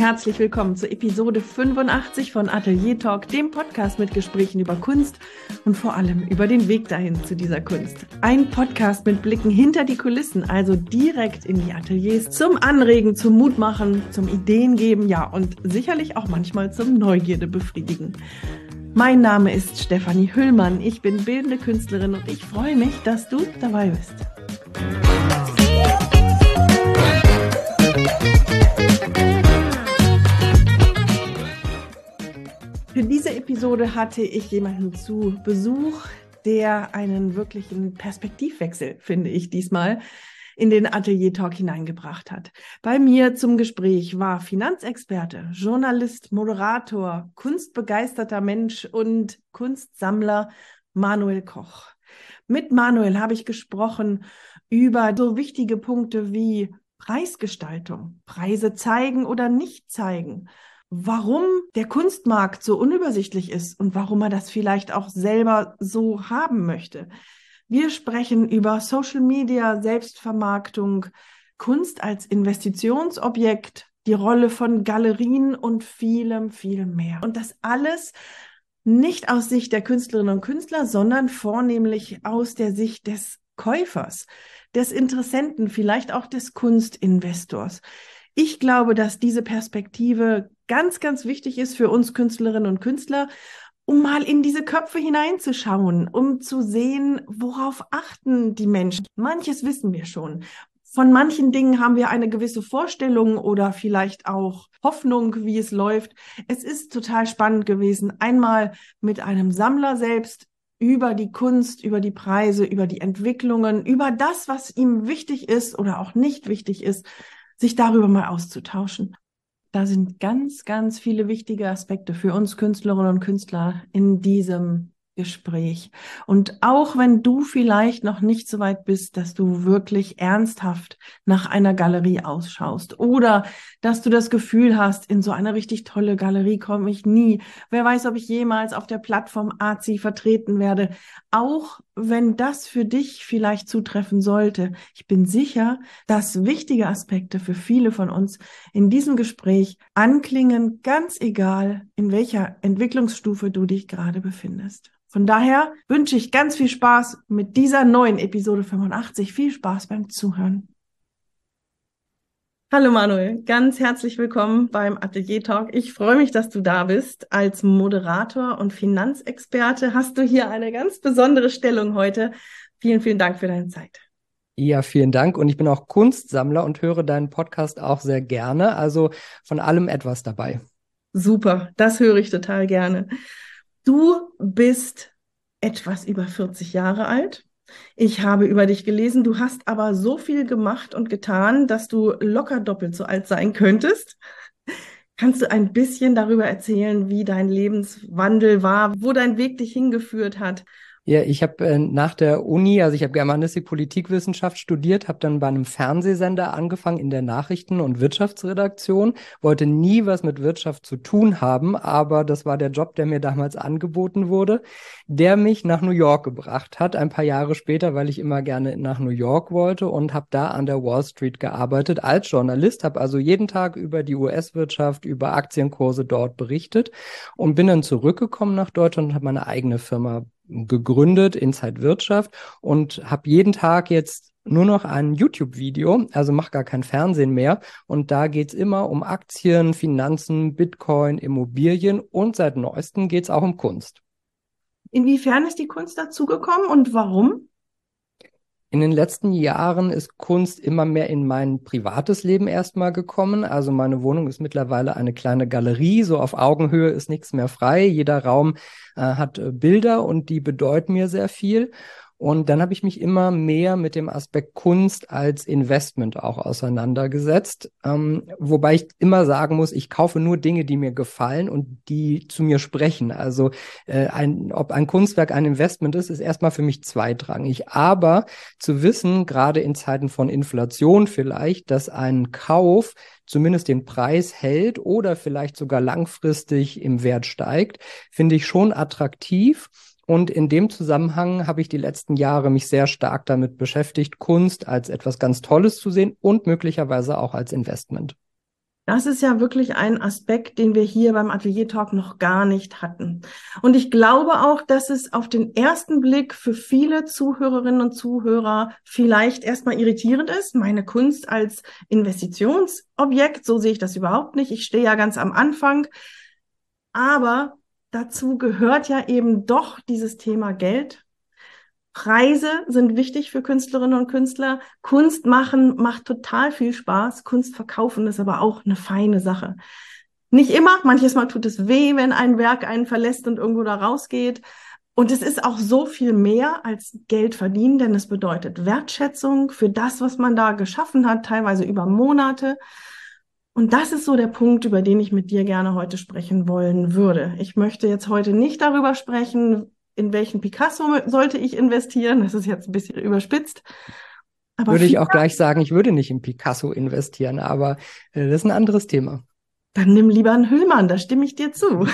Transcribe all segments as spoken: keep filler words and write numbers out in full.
herzlich willkommen zur Episode fünfundachtzig von Atelier Talk, dem Podcast mit Gesprächen über Kunst und vor allem über den Weg dahin zu dieser Kunst. Ein Podcast mit Blicken hinter die Kulissen, also direkt in die Ateliers, zum Anregen, zum Mutmachen, zum Ideengeben, ja und sicherlich auch manchmal zum Neugierde befriedigen. Mein Name ist Stefanie Hüllmann, ich bin bildende Künstlerin und ich freue mich, dass du dabei bist. Für diese Episode hatte ich jemanden zu Besuch, der einen wirklichen Perspektivwechsel, finde ich diesmal, in den Atelier Talk hineingebracht hat. Bei mir zum Gespräch war Finanzexperte, Journalist, Moderator, kunstbegeisterter Mensch und Kunstsammler Manuel Koch. Mit Manuel habe ich gesprochen über so wichtige Punkte wie Preisgestaltung, Preise zeigen oder nicht zeigen, warum der Kunstmarkt so unübersichtlich ist und warum er das vielleicht auch selber so haben möchte. Wir sprechen über Social Media, Selbstvermarktung, Kunst als Investitionsobjekt, die Rolle von Galerien und vielem, vielem mehr. Und das alles nicht aus Sicht der Künstlerinnen und Künstler, sondern vornehmlich aus der Sicht des Käufers, des Interessenten, vielleicht auch des Kunstinvestors. Ich glaube, dass diese Perspektive ganz, ganz wichtig ist für uns Künstlerinnen und Künstler, um mal in diese Köpfe hineinzuschauen, um zu sehen, worauf achten die Menschen. Manches wissen wir schon. Von manchen Dingen haben wir eine gewisse Vorstellung oder vielleicht auch Hoffnung, wie es läuft. Es ist total spannend gewesen, einmal mit einem Sammler selbst über die Kunst, über die Preise, über die Entwicklungen, über das, was ihm wichtig ist oder auch nicht wichtig ist, sich darüber mal auszutauschen. Da sind ganz, ganz viele wichtige Aspekte für uns Künstlerinnen und Künstler in diesem Gespräch. Und auch wenn du vielleicht noch nicht so weit bist, dass du wirklich ernsthaft nach einer Galerie ausschaust oder dass du das Gefühl hast, in so eine richtig tolle Galerie komme ich nie. Wer weiß, ob ich jemals auf der Plattform Azi vertreten werde. Auch wenn das für dich vielleicht zutreffen sollte. Ich bin sicher, dass wichtige Aspekte für viele von uns in diesem Gespräch anklingen, ganz egal, in welcher Entwicklungsstufe du dich gerade befindest. Von daher wünsche ich ganz viel Spaß mit dieser neuen Episode fünfundachtzig. Viel Spaß beim Zuhören. Hallo Manuel, ganz herzlich willkommen beim Atelier Talk. Ich freue mich, dass du da bist. Als Moderator und Finanzexperte hast du hier eine ganz besondere Stellung heute. Vielen, vielen Dank für deine Zeit. Ja, vielen Dank. Und ich bin auch Kunstsammler und höre deinen Podcast auch sehr gerne. Also von allem etwas dabei. Super, das höre ich total gerne. Du bist etwas über vierzig Jahre alt. Ich habe über dich gelesen, du hast aber so viel gemacht und getan, dass du locker doppelt so alt sein könntest. Kannst du ein bisschen darüber erzählen, wie dein Lebenswandel war, wo dein Weg dich hingeführt hat? Ja, ich habe äh, nach der Uni, also ich habe Germanistik, Politikwissenschaft studiert, habe dann bei einem Fernsehsender angefangen in der Nachrichten- und Wirtschaftsredaktion, wollte nie was mit Wirtschaft zu tun haben, aber das war der Job, der mir damals angeboten wurde, der mich nach New York gebracht hat, ein paar Jahre später, weil ich immer gerne nach New York wollte und habe da an der Wall Street gearbeitet als Journalist, habe also jeden Tag über die U S-Wirtschaft, über Aktienkurse dort berichtet und bin dann zurückgekommen nach Deutschland und habe meine eigene Firma gegründet, Inside Wirtschaft, und habe jeden Tag jetzt nur noch ein YouTube-Video, also mache gar kein Fernsehen mehr, und da geht's immer um Aktien, Finanzen, Bitcoin, Immobilien und seit neuestem geht's auch um Kunst. Inwiefern ist die Kunst dazugekommen und warum? In den letzten Jahren ist Kunst immer mehr in mein privates Leben erstmal gekommen. Also meine Wohnung ist mittlerweile eine kleine Galerie, so auf Augenhöhe ist nichts mehr frei. Jeder Raum äh, hat äh, Bilder und die bedeuten mir sehr viel. Und dann habe ich mich immer mehr mit dem Aspekt Kunst als Investment auch auseinandergesetzt. Ähm, wobei ich immer sagen muss, ich kaufe nur Dinge, die mir gefallen und die zu mir sprechen. Also äh, ein, ob ein Kunstwerk ein Investment ist, ist erstmal für mich zweitrangig. Aber zu wissen, gerade in Zeiten von Inflation vielleicht, dass ein Kauf zumindest den Preis hält oder vielleicht sogar langfristig im Wert steigt, finde ich schon attraktiv. Und in dem Zusammenhang habe ich die letzten Jahre mich sehr stark damit beschäftigt, Kunst als etwas ganz Tolles zu sehen und möglicherweise auch als Investment. Das ist ja wirklich ein Aspekt, den wir hier beim Atelier Talk noch gar nicht hatten. Und ich glaube auch, dass es auf den ersten Blick für viele Zuhörerinnen und Zuhörer vielleicht erstmal irritierend ist. Meine Kunst als Investitionsobjekt, so sehe ich das überhaupt nicht. Ich stehe ja ganz am Anfang. Aber dazu gehört ja eben doch dieses Thema Geld. Preise sind wichtig für Künstlerinnen und Künstler. Kunst machen macht total viel Spaß. Kunst verkaufen ist aber auch eine feine Sache. Nicht immer, manches Mal tut es weh, wenn ein Werk einen verlässt und irgendwo da rausgeht. Und es ist auch so viel mehr als Geld verdienen, denn es bedeutet Wertschätzung für das, was man da geschaffen hat, teilweise über Monate. Und das ist so der Punkt, über den ich mit dir gerne heute sprechen wollen würde. Ich möchte jetzt heute nicht darüber sprechen, in welchen Picasso sollte ich investieren. Das ist jetzt ein bisschen überspitzt. Aber würde ich viel, auch gleich sagen, ich würde nicht in Picasso investieren, aber äh, das ist ein anderes Thema. Dann nimm lieber einen Hüllmann, da stimme ich dir zu.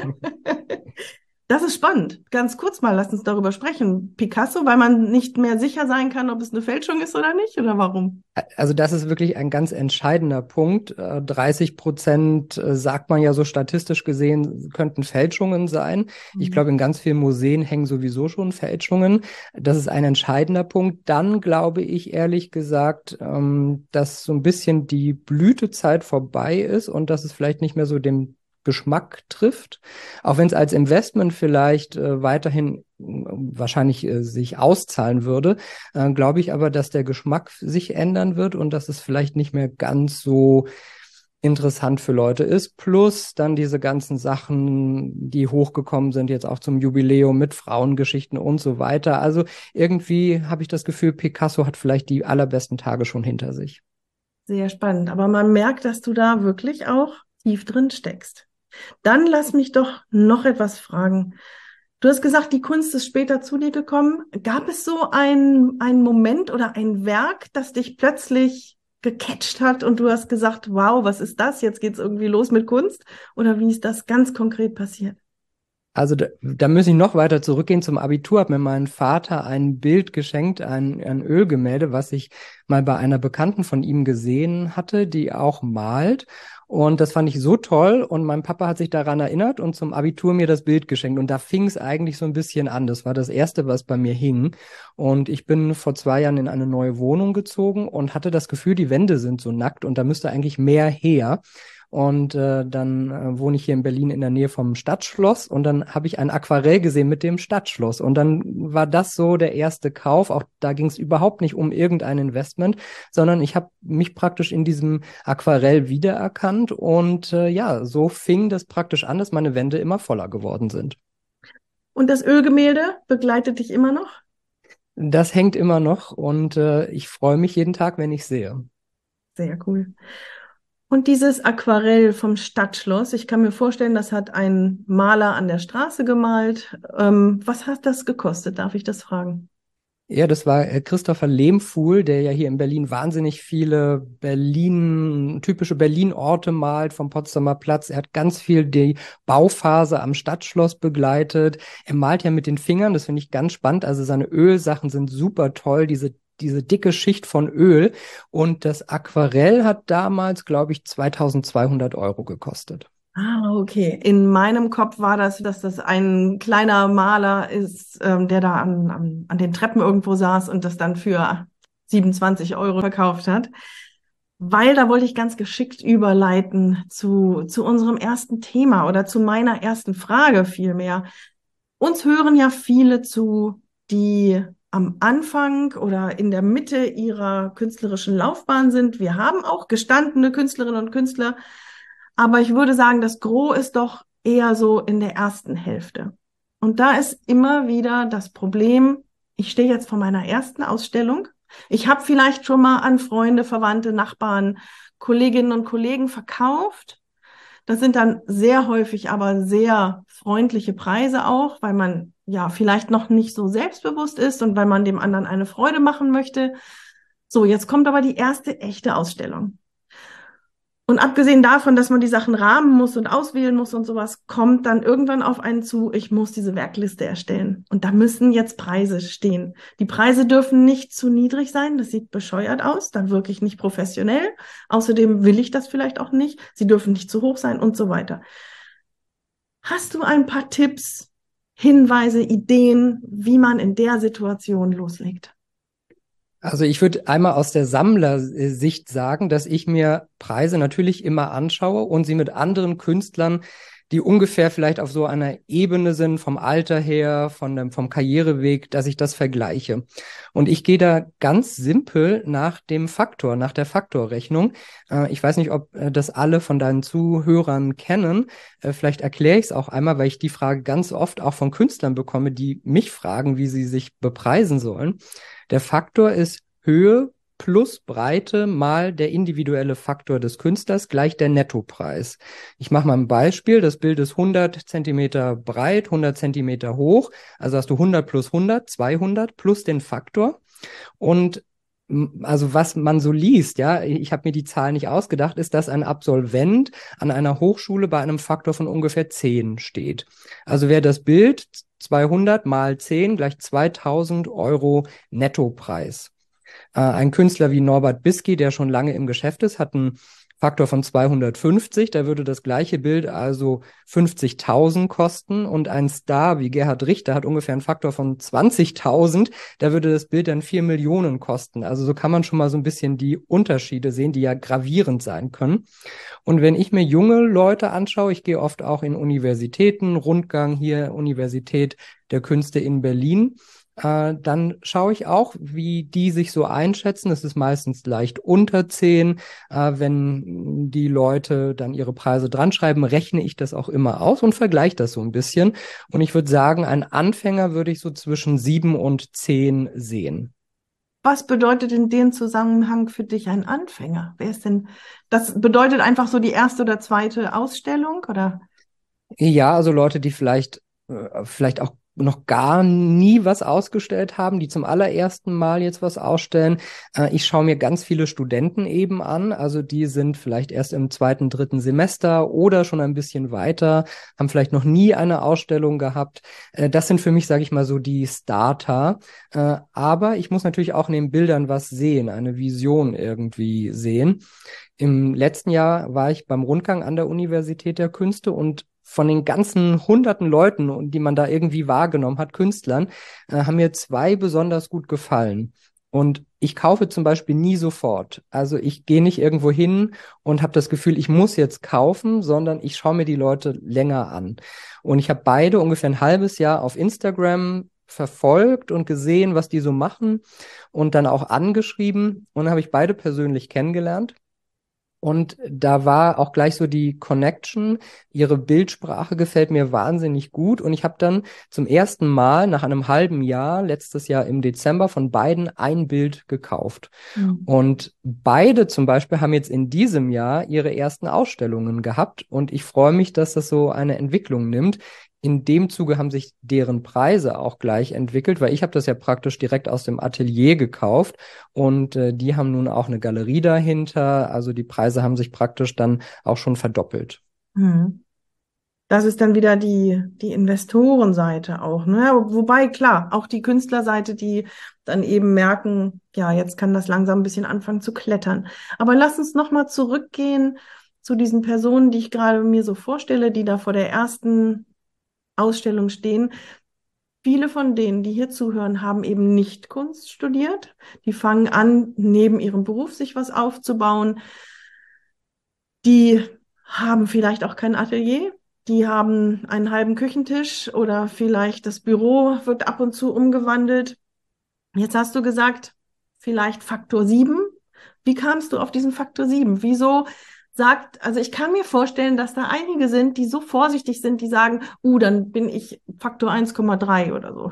Das ist spannend. Ganz kurz mal, lass uns darüber sprechen. Picasso, weil man nicht mehr sicher sein kann, ob es eine Fälschung ist oder nicht, oder warum? Also das ist wirklich ein ganz entscheidender Punkt. dreißig Prozent sagt man ja so statistisch gesehen, könnten Fälschungen sein. Ich glaube, in ganz vielen Museen hängen sowieso schon Fälschungen. Das ist ein entscheidender Punkt. Dann glaube ich ehrlich gesagt, dass so ein bisschen die Blütezeit vorbei ist und dass es vielleicht nicht mehr so dem Geschmack trifft, auch wenn es als Investment vielleicht äh, weiterhin äh, wahrscheinlich äh, sich auszahlen würde, äh, glaube ich aber, dass der Geschmack sich ändern wird und dass es vielleicht nicht mehr ganz so interessant für Leute ist. Plus dann diese ganzen Sachen, die hochgekommen sind, jetzt auch zum Jubiläum mit Frauengeschichten und so weiter. Also irgendwie habe ich das Gefühl, Picasso hat vielleicht die allerbesten Tage schon hinter sich. Sehr spannend, aber man merkt, dass du da wirklich auch tief drin steckst. Dann lass mich doch noch etwas fragen. Du hast gesagt, die Kunst ist später zu dir gekommen. Gab es so ein, ein Moment oder ein Werk, das dich plötzlich gecatcht hat und du hast gesagt, wow, was ist das? Jetzt geht's irgendwie los mit Kunst? Oder wie ist das ganz konkret passiert? Also da, da muss ich noch weiter zurückgehen zum Abitur. Hat mir mein Vater ein Bild geschenkt, ein, ein Ölgemälde, was ich mal bei einer Bekannten von ihm gesehen hatte, die auch malt. Und das fand ich so toll. Und mein Papa hat sich daran erinnert und zum Abitur mir das Bild geschenkt. Und da fing es eigentlich so ein bisschen an. Das war das Erste, was bei mir hing. Und ich bin vor zwei Jahren in eine neue Wohnung gezogen und hatte das Gefühl, die Wände sind so nackt und da müsste eigentlich mehr her. Und äh, dann äh, wohne ich hier in Berlin in der Nähe vom Stadtschloss und dann habe ich ein Aquarell gesehen mit dem Stadtschloss. Und dann war das so der erste Kauf. Auch da ging es überhaupt nicht um irgendein Investment, sondern ich habe mich praktisch in diesem Aquarell wiedererkannt. Und äh, ja, so fing das praktisch an, dass meine Wände immer voller geworden sind. Und das Ölgemälde begleitet dich immer noch? Das hängt immer noch und äh, ich freue mich jeden Tag, wenn ich sehe. Sehr cool. Und dieses Aquarell vom Stadtschloss, ich kann mir vorstellen, das hat ein Maler an der Straße gemalt. Ähm, was hat das gekostet? Darf ich das fragen? Ja, das war äh, Christopher Lehmfuhl, der ja hier in Berlin wahnsinnig viele Berlin, typische Berlin-Orte malt, vom Potsdamer Platz. Er hat ganz viel die Bauphase am Stadtschloss begleitet. Er malt ja mit den Fingern, das finde ich ganz spannend. Also seine Ölsachen sind super toll, diese diese dicke Schicht von Öl. Und das Aquarell hat damals, glaube ich, zweitausendzweihundert Euro gekostet. Ah, okay. In meinem Kopf war das, dass das ein kleiner Maler ist, ähm, der da an, an, an den Treppen irgendwo saß und das dann für siebenundzwanzig Euro verkauft hat. Weil da wollte ich ganz geschickt überleiten zu, zu unserem ersten Thema oder zu meiner ersten Frage vielmehr. Uns hören ja viele zu, die am Anfang oder in der Mitte ihrer künstlerischen Laufbahn sind. Wir haben auch gestandene Künstlerinnen und Künstler, aber ich würde sagen, das Gros ist doch eher so in der ersten Hälfte. Und da ist immer wieder das Problem, ich stehe jetzt vor meiner ersten Ausstellung. Ich habe vielleicht schon mal an Freunde, Verwandte, Nachbarn, Kolleginnen und Kollegen verkauft. Das sind dann sehr häufig aber sehr freundliche Preise auch, weil man ja vielleicht noch nicht so selbstbewusst ist und weil man dem anderen eine Freude machen möchte. So, jetzt kommt aber die erste echte Ausstellung. Und abgesehen davon, dass man die Sachen rahmen muss und auswählen muss und sowas, kommt dann irgendwann auf einen zu, ich muss diese Werkliste erstellen. Und da müssen jetzt Preise stehen. Die Preise dürfen nicht zu niedrig sein, das sieht bescheuert aus, dann wirklich nicht professionell. Außerdem will ich das vielleicht auch nicht. Sie dürfen nicht zu hoch sein und so weiter. Hast du ein paar Tipps, Hinweise, Ideen, wie man in der Situation loslegt? Also ich würde einmal aus der Sammlersicht sagen, dass ich mir Preise natürlich immer anschaue und sie mit anderen Künstlern, die ungefähr vielleicht auf so einer Ebene sind, vom Alter her, von dem, vom Karriereweg, dass ich das vergleiche. Und ich gehe da ganz simpel nach dem Faktor, nach der Faktorrechnung. Äh, ich weiß nicht, ob äh, das alle von deinen Zuhörern kennen. Äh, vielleicht erkläre ich es auch einmal, weil ich die Frage ganz oft auch von Künstlern bekomme, die mich fragen, wie sie sich bepreisen sollen. Der Faktor ist Höhe plus Breite mal der individuelle Faktor des Künstlers gleich der Nettopreis. Ich mache mal ein Beispiel. Das Bild ist hundert Zentimeter breit, hundert Zentimeter hoch. Also hast du hundert plus hundert, zweihundert plus den Faktor. Und also was man so liest, ja, ich habe mir die Zahl nicht ausgedacht, ist, dass ein Absolvent an einer Hochschule bei einem Faktor von ungefähr zehn steht. Also wäre das Bild zweihundert mal zehn gleich zweitausend Euro Nettopreis. Äh, ein Künstler wie Norbert Bisky, der schon lange im Geschäft ist, hat einen Faktor von zweihundertfünfzig, da würde das gleiche Bild also fünfzigtausend kosten, und ein Star wie Gerhard Richter hat ungefähr einen Faktor von zwanzigtausend, da würde das Bild dann vier Millionen kosten. Also so kann man schon mal so ein bisschen die Unterschiede sehen, die ja gravierend sein können. Und wenn ich mir junge Leute anschaue, ich gehe oft auch in Universitäten, Rundgang hier, Universität der Künste in Berlin, Äh, dann schaue ich auch, wie die sich so einschätzen. Es ist meistens leicht unter zehn. Äh, wenn die Leute dann ihre Preise dran schreiben, rechne ich das auch immer aus und vergleiche das so ein bisschen. Und ich würde sagen, ein Anfänger würde ich so zwischen sieben und zehn sehen. Was bedeutet in dem Zusammenhang für dich ein Anfänger? Wer ist denn, das bedeutet einfach so die erste oder zweite Ausstellung, oder? Ja, also Leute, die vielleicht, äh, vielleicht auch noch gar nie was ausgestellt haben, die zum allerersten Mal jetzt was ausstellen. Äh, ich schaue mir ganz viele Studenten eben an, also die sind vielleicht erst im zweiten, dritten Semester oder schon ein bisschen weiter, haben vielleicht noch nie eine Ausstellung gehabt. Äh, das sind für mich, sage ich mal, so die Starter. Äh, aber ich muss natürlich auch in den Bildern was sehen, eine Vision irgendwie sehen. Im letzten Jahr war ich beim Rundgang an der Universität der Künste, und von den ganzen hunderten Leuten, die man da irgendwie wahrgenommen hat, Künstlern, äh, haben mir zwei besonders gut gefallen. Und ich kaufe zum Beispiel nie sofort. Also ich gehe nicht irgendwo hin und habe das Gefühl, ich muss jetzt kaufen, sondern ich schaue mir die Leute länger an. Und ich habe beide ungefähr ein halbes Jahr auf Instagram verfolgt und gesehen, was die so machen, und dann auch angeschrieben, und dann habe ich beide persönlich kennengelernt. Und da war auch gleich so die Connection. Ihre Bildsprache gefällt mir wahnsinnig gut. Und ich habe dann zum ersten Mal nach einem halben Jahr, letztes Jahr im Dezember, von beiden ein Bild gekauft. Mhm. Und beide zum Beispiel haben jetzt in diesem Jahr ihre ersten Ausstellungen gehabt. Und ich freue mich, dass das so eine Entwicklung nimmt. In dem Zuge haben sich deren Preise auch gleich entwickelt, weil ich habe das ja praktisch direkt aus dem Atelier gekauft, und äh, die haben nun auch eine Galerie dahinter. Also die Preise haben sich praktisch dann auch schon verdoppelt. Mhm. Das ist dann wieder die, die Investorenseite auch, ne? Wobei, klar, auch die Künstlerseite, die dann eben merken, ja, jetzt kann das langsam ein bisschen anfangen zu klettern. Aber lass uns nochmal zurückgehen zu diesen Personen, die ich gerade mir so vorstelle, die da vor der ersten Ausstellung stehen. Viele von denen, die hier zuhören, haben eben nicht Kunst studiert. Die fangen an, neben ihrem Beruf sich was aufzubauen. Die haben vielleicht auch kein Atelier. Die haben einen halben Küchentisch, oder vielleicht das Büro wird ab und zu umgewandelt. Jetzt hast du gesagt, vielleicht Faktor sieben. Wie kamst du auf diesen Faktor sieben? Wieso sagt, also ich kann mir vorstellen, dass da einige sind, die so vorsichtig sind, die sagen, uh, dann bin ich Faktor eins Komma drei oder so.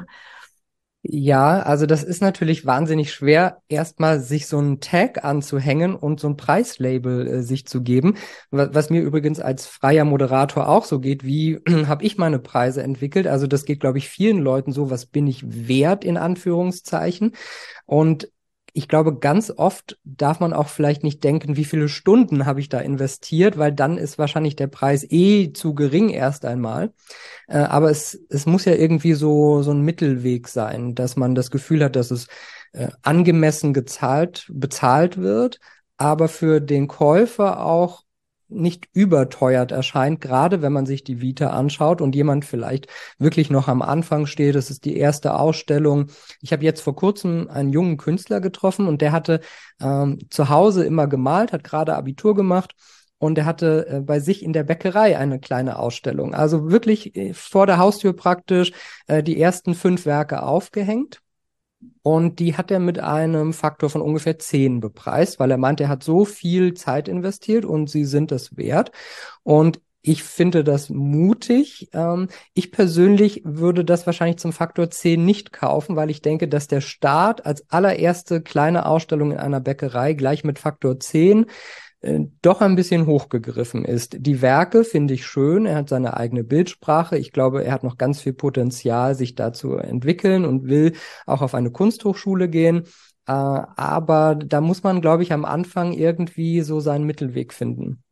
Ja, also das ist natürlich wahnsinnig schwer, erstmal sich so einen Tag anzuhängen und so ein Preislabel äh, sich zu geben. Was, was mir übrigens als freier Moderator auch so geht, wie habe ich meine Preise entwickelt? Also das geht, glaube ich, vielen Leuten so, was bin ich wert in Anführungszeichen? Und ich glaube, ganz oft darf man auch vielleicht nicht denken, wie viele Stunden habe ich da investiert, weil dann ist wahrscheinlich der Preis eh zu gering erst einmal. Äh, aber es, es muss ja irgendwie so, so ein Mittelweg sein, dass man das Gefühl hat, dass es äh, angemessen gezahlt, bezahlt wird, aber für den Käufer auch nicht überteuert erscheint, gerade wenn man sich die Vita anschaut und jemand vielleicht wirklich noch am Anfang steht. Das ist die erste Ausstellung. Ich habe jetzt vor kurzem einen jungen Künstler getroffen und der hatte ähm, zu Hause immer gemalt, hat gerade Abitur gemacht. Und er hatte äh, bei sich in der Bäckerei eine kleine Ausstellung. Also wirklich äh, vor der Haustür praktisch äh, die ersten fünf Werke aufgehängt. Und die hat er mit einem Faktor von ungefähr zehn bepreist, weil er meint, er hat so viel Zeit investiert und sie sind es wert. Und ich finde das mutig. Ähm, ich persönlich würde das wahrscheinlich zum Faktor zehn nicht kaufen, weil ich denke, dass der Start als allererste kleine Ausstellung in einer Bäckerei gleich mit Faktor zehn äh, doch ein bisschen hochgegriffen ist. Die Werke finde ich schön. Er hat seine eigene Bildsprache. Ich glaube, er hat noch ganz viel Potenzial, sich da zu entwickeln und will auch auf eine Kunsthochschule gehen. Äh, aber da muss man, glaube ich, am Anfang irgendwie so seinen Mittelweg finden.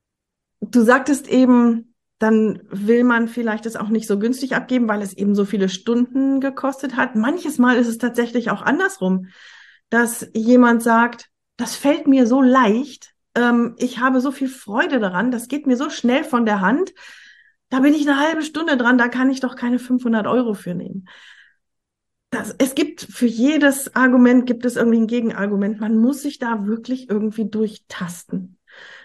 Du sagtest eben, dann will man vielleicht es auch nicht so günstig abgeben, weil es eben so viele Stunden gekostet hat. Manches Mal ist es tatsächlich auch andersrum, dass jemand sagt, das fällt mir so leicht, ähm, ich habe so viel Freude daran, das geht mir so schnell von der Hand, da bin ich eine halbe Stunde dran, da kann ich doch keine fünfhundert Euro für nehmen. Das, es gibt für jedes Argument gibt es irgendwie ein Gegenargument. Man muss sich da wirklich irgendwie durchtasten.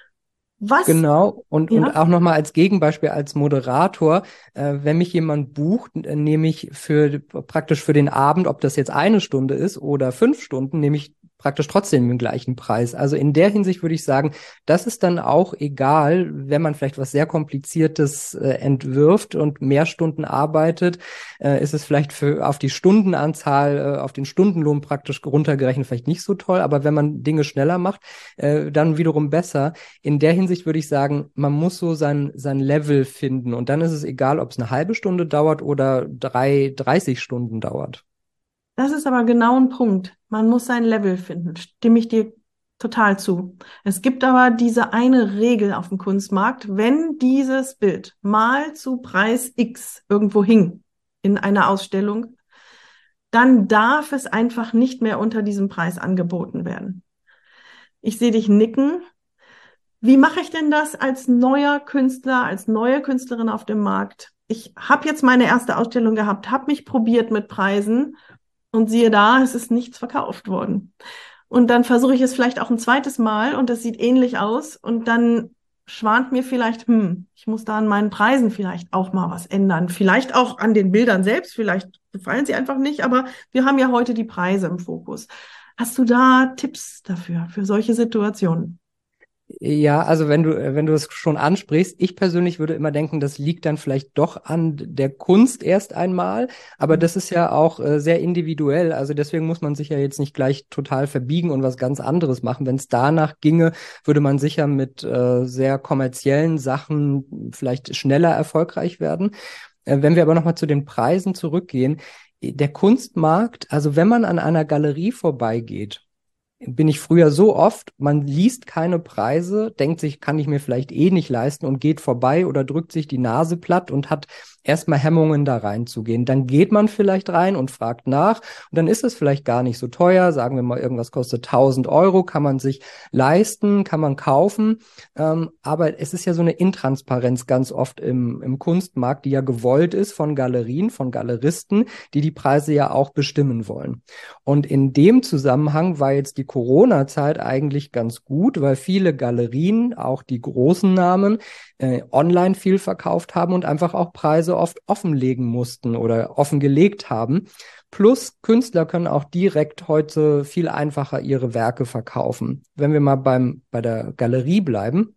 Was? Genau, und, und Ja. auch nochmal als Gegenbeispiel, als Moderator, äh, wenn mich jemand bucht, äh, nehme ich für praktisch für den Abend, ob das jetzt eine Stunde ist oder fünf Stunden, nehme ich praktisch trotzdem den gleichen Preis. Also in der Hinsicht würde ich sagen, das ist dann auch egal, wenn man vielleicht was sehr Kompliziertes äh, entwirft und mehr Stunden arbeitet, äh, ist es vielleicht für auf die Stundenanzahl, äh, auf den Stundenlohn praktisch runtergerechnet vielleicht nicht so toll, aber wenn man Dinge schneller macht, äh, dann wiederum besser. In der Hinsicht würde ich sagen, man muss so sein, sein Level finden und dann ist es egal, ob es eine halbe Stunde dauert oder drei, dreißig Stunden dauert. Das ist aber genau ein Punkt. Man muss sein Level finden. Stimme ich dir total zu. Es gibt aber diese eine Regel auf dem Kunstmarkt. Wenn dieses Bild mal zu Preis X irgendwo hing in einer Ausstellung, dann darf es einfach nicht mehr unter diesem Preis angeboten werden. Ich sehe dich nicken. Wie mache ich denn das als neuer Künstler, als neue Künstlerin auf dem Markt? Ich habe jetzt meine erste Ausstellung gehabt, habe mich probiert mit Preisen. Und siehe da, es ist nichts verkauft worden. Und dann versuche ich es vielleicht auch ein zweites Mal und das sieht ähnlich aus. Und dann schwant mir vielleicht, hm, ich muss da an meinen Preisen vielleicht auch mal was ändern. Vielleicht auch an den Bildern selbst, vielleicht gefallen sie einfach nicht, aber wir haben ja heute die Preise im Fokus. Hast du da Tipps dafür, für solche Situationen? Ja, also wenn du, wenn du es schon ansprichst, ich persönlich würde immer denken, das liegt dann vielleicht doch an der Kunst erst einmal, aber das ist ja auch äh, sehr individuell, also deswegen muss man sich ja jetzt nicht gleich total verbiegen und was ganz anderes machen. Wenn es danach ginge, würde man sicher mit äh, sehr kommerziellen Sachen vielleicht schneller erfolgreich werden. Äh, wenn wir aber nochmal zu den Preisen zurückgehen, der Kunstmarkt, also wenn man an einer Galerie vorbeigeht, bin ich früher so oft, man liest keine Preise, denkt sich, kann ich mir vielleicht eh nicht leisten und geht vorbei oder drückt sich die Nase platt und hat erstmal Hemmungen, da reinzugehen. Dann geht man vielleicht rein und fragt nach und dann ist es vielleicht gar nicht so teuer. Sagen wir mal, irgendwas kostet tausend Euro, kann man sich leisten, kann man kaufen. Ähm, aber es ist ja so eine Intransparenz ganz oft im, im Kunstmarkt, die ja gewollt ist von Galerien, von Galeristen, die die Preise ja auch bestimmen wollen. Und in dem Zusammenhang war jetzt die Corona-Zeit eigentlich ganz gut, weil viele Galerien, auch die großen Namen, äh, online viel verkauft haben und einfach auch Preise oft offenlegen mussten oder offengelegt haben. Plus Künstler können auch direkt heute viel einfacher ihre Werke verkaufen. Wenn wir mal beim, bei der Galerie bleiben,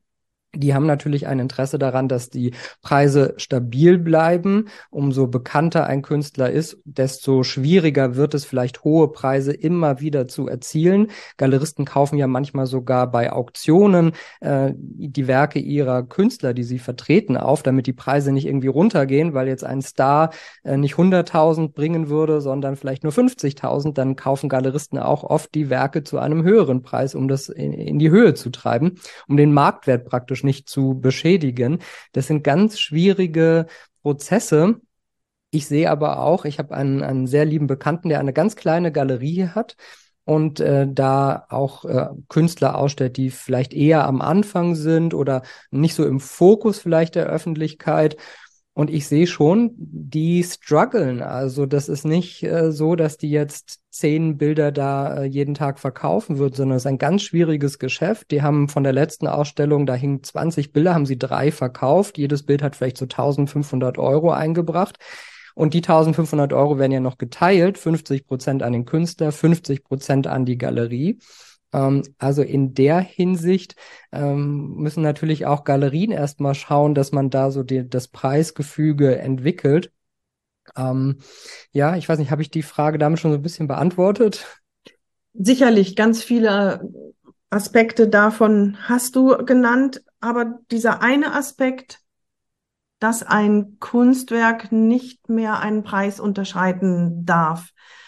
Die haben natürlich ein Interesse daran, dass die Preise stabil bleiben. Umso bekannter ein Künstler ist, desto schwieriger wird es vielleicht, hohe Preise immer wieder zu erzielen. Galeristen kaufen ja manchmal sogar bei Auktionen äh, die Werke ihrer Künstler, die sie vertreten, auf, damit die Preise nicht irgendwie runtergehen, weil jetzt ein Star äh, nicht hunderttausend bringen würde, sondern vielleicht nur fünfzigtausend. Dann kaufen Galeristen auch oft die Werke zu einem höheren Preis, um das in, in die Höhe zu treiben, um den Marktwert praktisch nicht zu beschädigen. Das sind ganz schwierige Prozesse. Ich sehe aber auch, ich habe einen, einen sehr lieben Bekannten, der eine ganz kleine Galerie hat und äh, da auch äh, Künstler ausstellt, die vielleicht eher am Anfang sind oder nicht so im Fokus vielleicht der Öffentlichkeit. Und ich sehe schon, die strugglen. Also das ist nicht äh, so, dass die jetzt zehn Bilder da äh, jeden Tag verkaufen wird, sondern es ist ein ganz schwieriges Geschäft. Die haben von der letzten Ausstellung, da hingen zwanzig Bilder, haben sie drei verkauft. Jedes Bild hat vielleicht so eintausendfünfhundert Euro eingebracht. Und die eintausendfünfhundert Euro werden ja noch geteilt, fünfzig Prozent an den Künstler, fünfzig Prozent an die Galerie. Also in der Hinsicht ähm, müssen natürlich auch Galerien erstmal schauen, dass man da so die, das Preisgefüge entwickelt. Ähm, ja, ich weiß nicht, habe ich die Frage damit schon so ein bisschen beantwortet? Sicherlich, ganz viele Aspekte davon hast du genannt, aber dieser eine Aspekt, dass ein Kunstwerk nicht mehr einen Preis unterschreiten darf,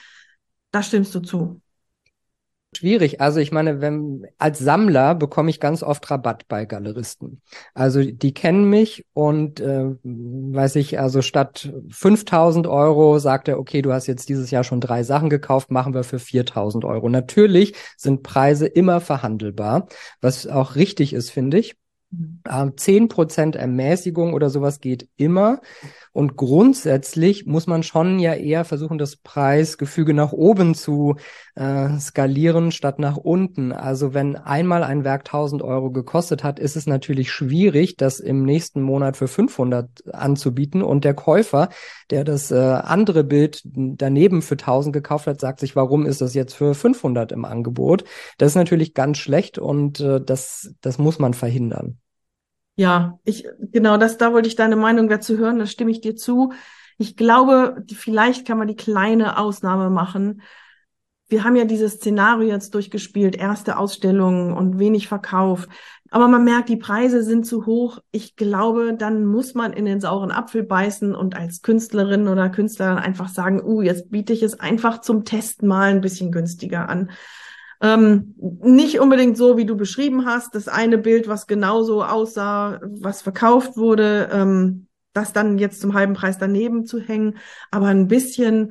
da stimmst du zu. Schwierig. Also ich meine, wenn als Sammler bekomme ich ganz oft Rabatt bei Galeristen. Also die kennen mich und äh, weiß ich, also statt fünftausend Euro sagt er, okay, du hast jetzt dieses Jahr schon drei Sachen gekauft, machen wir für viertausend Euro. Natürlich sind Preise immer verhandelbar, was auch richtig ist, finde ich. Ähm, zehn Prozent Ermäßigung oder sowas geht immer. Und grundsätzlich muss man schon ja eher versuchen, das Preisgefüge nach oben zu äh, skalieren statt nach unten. Also wenn einmal ein Werk tausend Euro gekostet hat, ist es natürlich schwierig, das im nächsten Monat für fünfhundert anzubieten. Und der Käufer, der das äh, andere Bild daneben für tausend gekauft hat, sagt sich, warum ist das jetzt für fünfhundert im Angebot? Das ist natürlich ganz schlecht und äh, das, das muss man verhindern. Ja, ich, genau das, da wollte ich deine Meinung dazu hören, da stimme ich dir zu. Ich glaube, die, vielleicht kann man die kleine Ausnahme machen. Wir haben ja dieses Szenario jetzt durchgespielt, erste Ausstellung und wenig Verkauf. Aber man merkt, die Preise sind zu hoch. Ich glaube, dann muss man in den sauren Apfel beißen und als Künstlerin oder Künstler einfach sagen, uh, jetzt biete ich es einfach zum Testen mal ein bisschen günstiger an. Ähm, nicht unbedingt so, wie du beschrieben hast, das eine Bild, was genauso aussah, was verkauft wurde, ähm, das dann jetzt zum halben Preis daneben zu hängen, aber ein bisschen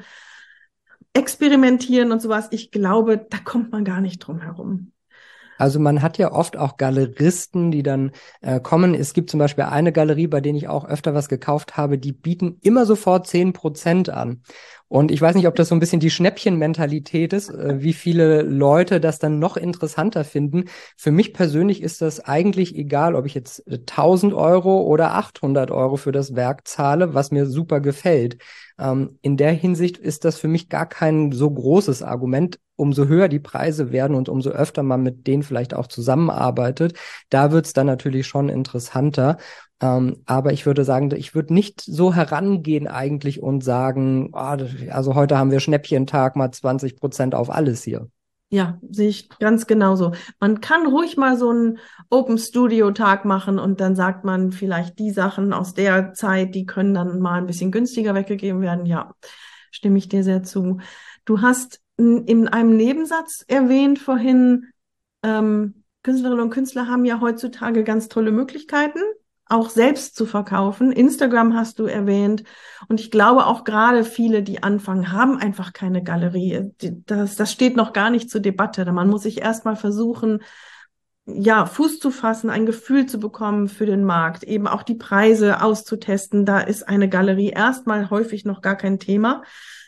experimentieren und sowas, ich glaube, da kommt man gar nicht drum herum. Also man hat ja oft auch Galeristen, die dann äh, kommen. Es gibt zum Beispiel eine Galerie, bei denen ich auch öfter was gekauft habe, die bieten immer sofort zehn Prozent an. Und ich weiß nicht, ob das so ein bisschen die Schnäppchenmentalität ist, äh, wie viele Leute das dann noch interessanter finden. Für mich persönlich ist das eigentlich egal, ob ich jetzt tausend Euro oder achthundert Euro für das Werk zahle, was mir super gefällt. Ähm, in der Hinsicht ist das für mich gar kein so großes Argument. Umso höher die Preise werden und umso öfter man mit denen vielleicht auch zusammenarbeitet, da wird es dann natürlich schon interessanter. Ähm, aber ich würde sagen, ich würde nicht so herangehen eigentlich und sagen, oh, also heute haben wir Schnäppchentag, mal zwanzig Prozent auf alles hier. Ja, sehe ich ganz genauso. Man kann ruhig mal so einen Open Studio Tag machen und dann sagt man vielleicht die Sachen aus der Zeit, die können dann mal ein bisschen günstiger weggegeben werden. Ja, stimme ich dir sehr zu. Du hast in einem Nebensatz erwähnt vorhin, ähm, Künstlerinnen und Künstler haben ja heutzutage ganz tolle Möglichkeiten, auch selbst zu verkaufen. Instagram hast du erwähnt. Und ich glaube auch gerade viele, die anfangen, haben einfach keine Galerie. Das, das steht noch gar nicht zur Debatte. Man muss sich erstmal versuchen, ja, Fuß zu fassen, ein Gefühl zu bekommen für den Markt, eben auch die Preise auszutesten. Da ist eine Galerie erstmal häufig noch gar kein Thema.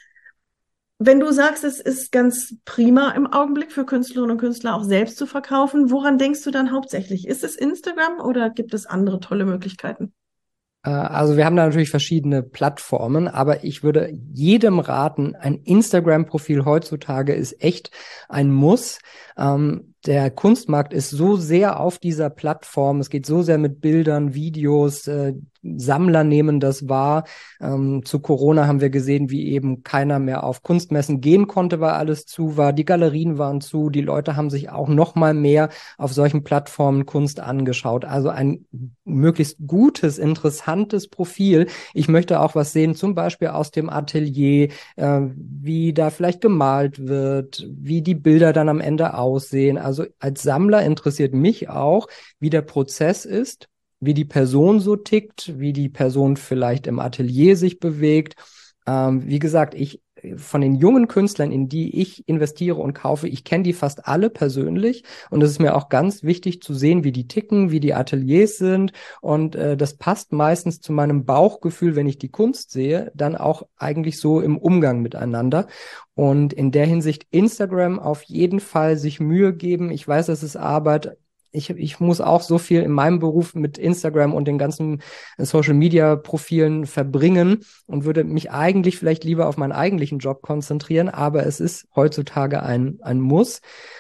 Wenn du sagst, es ist ganz prima im Augenblick für Künstlerinnen und Künstler auch selbst zu verkaufen, woran denkst du dann hauptsächlich? Ist es Instagram oder gibt es andere tolle Möglichkeiten? Also wir haben da natürlich verschiedene Plattformen, aber ich würde jedem raten, ein Instagram-Profil heutzutage ist echt ein Muss. Ähm, der Kunstmarkt ist so sehr auf dieser Plattform. Es geht so sehr mit Bildern, Videos. Äh, Sammler nehmen das wahr. Ähm, zu Corona haben wir gesehen, wie eben keiner mehr auf Kunstmessen gehen konnte, weil alles zu war. Die Galerien waren zu. Die Leute haben sich auch noch mal mehr auf solchen Plattformen Kunst angeschaut. Also ein möglichst gutes, interessantes Profil. Ich möchte auch was sehen, zum Beispiel aus dem Atelier, äh, wie da vielleicht gemalt wird, wie die Bilder dann am Ende aussehen. Also als Sammler interessiert mich auch, wie der Prozess ist, wie die Person so tickt, wie die Person vielleicht im Atelier sich bewegt. Ähm, wie gesagt, ich von den jungen Künstlern, in die ich investiere und kaufe, ich kenne die fast alle persönlich und es ist mir auch ganz wichtig zu sehen, wie die ticken, wie die Ateliers sind und äh, das passt meistens zu meinem Bauchgefühl, wenn ich die Kunst sehe, dann auch eigentlich so im Umgang miteinander. Und in der Hinsicht Instagram auf jeden Fall sich Mühe geben. Ich weiß, es ist Arbeit. Ich, ich muss auch so viel in meinem Beruf mit Instagram und den ganzen Social-Media-Profilen verbringen und würde mich eigentlich vielleicht lieber auf meinen eigentlichen Job konzentrieren, aber es ist heutzutage ein, ein Muss.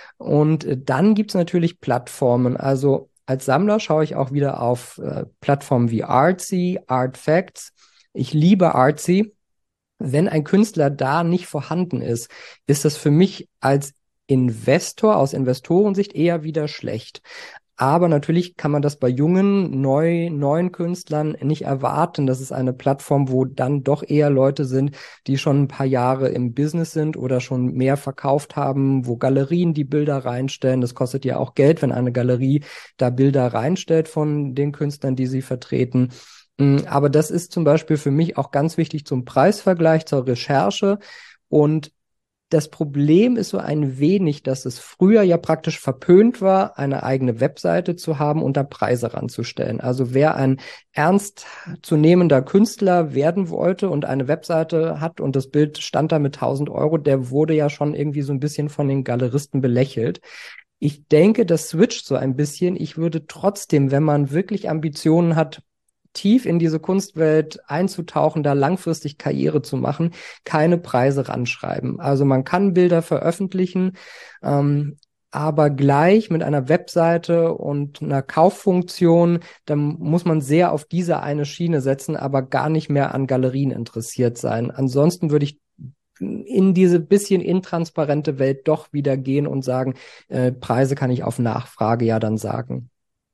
Und dann gibt's natürlich Plattformen. Also als Sammler schaue ich auch wieder auf äh, Plattformen wie Artsy, Artfacts. Ich liebe Artsy. Wenn ein Künstler da nicht vorhanden ist, ist das für mich als Investor, aus Investorensicht eher wieder schlecht. Aber natürlich kann man das bei jungen, neu, neuen Künstlern nicht erwarten. Das ist eine Plattform, wo dann doch eher Leute sind, die schon ein paar Jahre im Business sind oder schon mehr verkauft haben, wo Galerien die Bilder reinstellen. Das kostet ja auch Geld, wenn eine Galerie da Bilder reinstellt von den Künstlern, die sie vertreten. Aber das ist zum Beispiel für mich auch ganz wichtig zum Preisvergleich, zur Recherche. Und das Problem ist so ein wenig, dass es früher ja praktisch verpönt war, eine eigene Webseite zu haben und da Preise ranzustellen. Also wer ein ernstzunehmender Künstler werden wollte und eine Webseite hat und das Bild stand da mit tausend Euro, der wurde ja schon irgendwie so ein bisschen von den Galeristen belächelt. Ich denke, das switcht so ein bisschen. Ich würde trotzdem, wenn man wirklich Ambitionen hat, tief in diese Kunstwelt einzutauchen, da langfristig Karriere zu machen, keine Preise ranschreiben. Also man kann Bilder veröffentlichen, ähm, aber gleich mit einer Webseite und einer Kauffunktion, dann muss man sehr auf diese eine Schiene setzen, aber gar nicht mehr an Galerien interessiert sein. Ansonsten würde ich in diese bisschen intransparente Welt doch wieder gehen und sagen, äh, Preise kann ich auf Nachfrage ja dann sagen.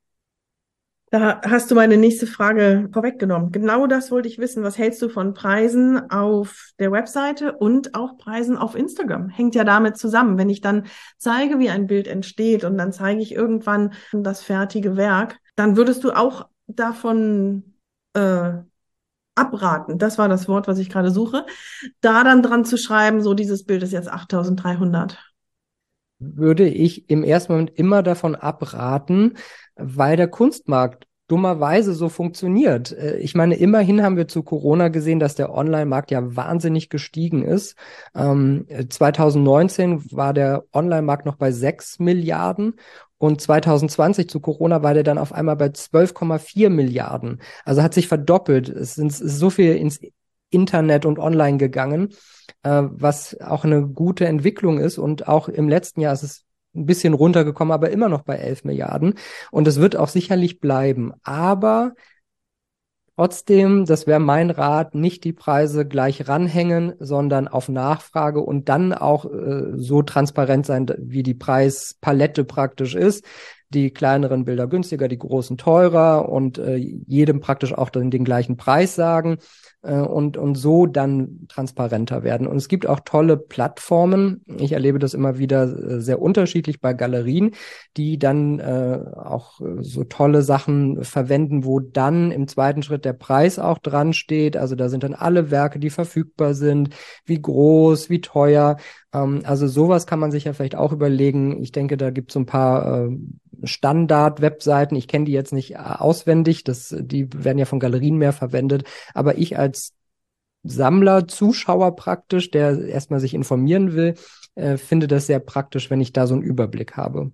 Da hast du meine nächste Frage vorweggenommen. Genau das wollte ich wissen. Was hältst du von Preisen auf der Webseite und auch Preisen auf Instagram? Hängt ja damit zusammen. Wenn ich dann zeige, wie ein Bild entsteht und dann zeige ich irgendwann das fertige Werk, dann würdest du auch davon äh, abraten. Das war das Wort, was ich gerade suche. Da dann dran zu schreiben, so dieses Bild ist jetzt achttausenddreihundert. Würde ich im ersten Moment immer davon abraten, weil der Kunstmarkt dummerweise so funktioniert. Ich meine, immerhin haben wir zu Corona gesehen, dass der Online-Markt ja wahnsinnig gestiegen ist. Ähm, zwanzig neunzehn war der Online-Markt noch bei sechs Milliarden und zwanzig zwanzig zu Corona war der dann auf einmal bei zwölf Komma vier Milliarden. Also hat sich verdoppelt. Es sind so viel ins Internet und online gegangen, äh, was auch eine gute Entwicklung ist. Und auch im letzten Jahr ist es ein bisschen runtergekommen, aber immer noch bei elf Milliarden. Und es wird auch sicherlich bleiben. Aber trotzdem, das wäre mein Rat, nicht die Preise gleich ranhängen, sondern auf Nachfrage und dann auch äh, so transparent sein, wie die Preispalette praktisch ist. Die kleineren Bilder günstiger, die großen teurer und äh, jedem praktisch auch dann den gleichen Preis sagen äh, und, und so dann transparenter werden. Und es gibt auch tolle Plattformen. Ich erlebe das immer wieder äh, sehr unterschiedlich bei Galerien, die dann äh, auch äh, so tolle Sachen verwenden, wo dann im zweiten Schritt der Preis auch dran steht. Also da sind dann alle Werke, die verfügbar sind, wie groß, wie teuer. Ähm, also sowas kann man sich ja vielleicht auch überlegen. Ich denke, da gibt es so ein paar äh, Standard-Webseiten. Ich kenne die jetzt nicht auswendig, das, die werden ja von Galerien mehr verwendet. Aber ich als Sammler, Zuschauer praktisch, der erstmal sich informieren will, äh, finde das sehr praktisch, wenn ich da so einen Überblick habe.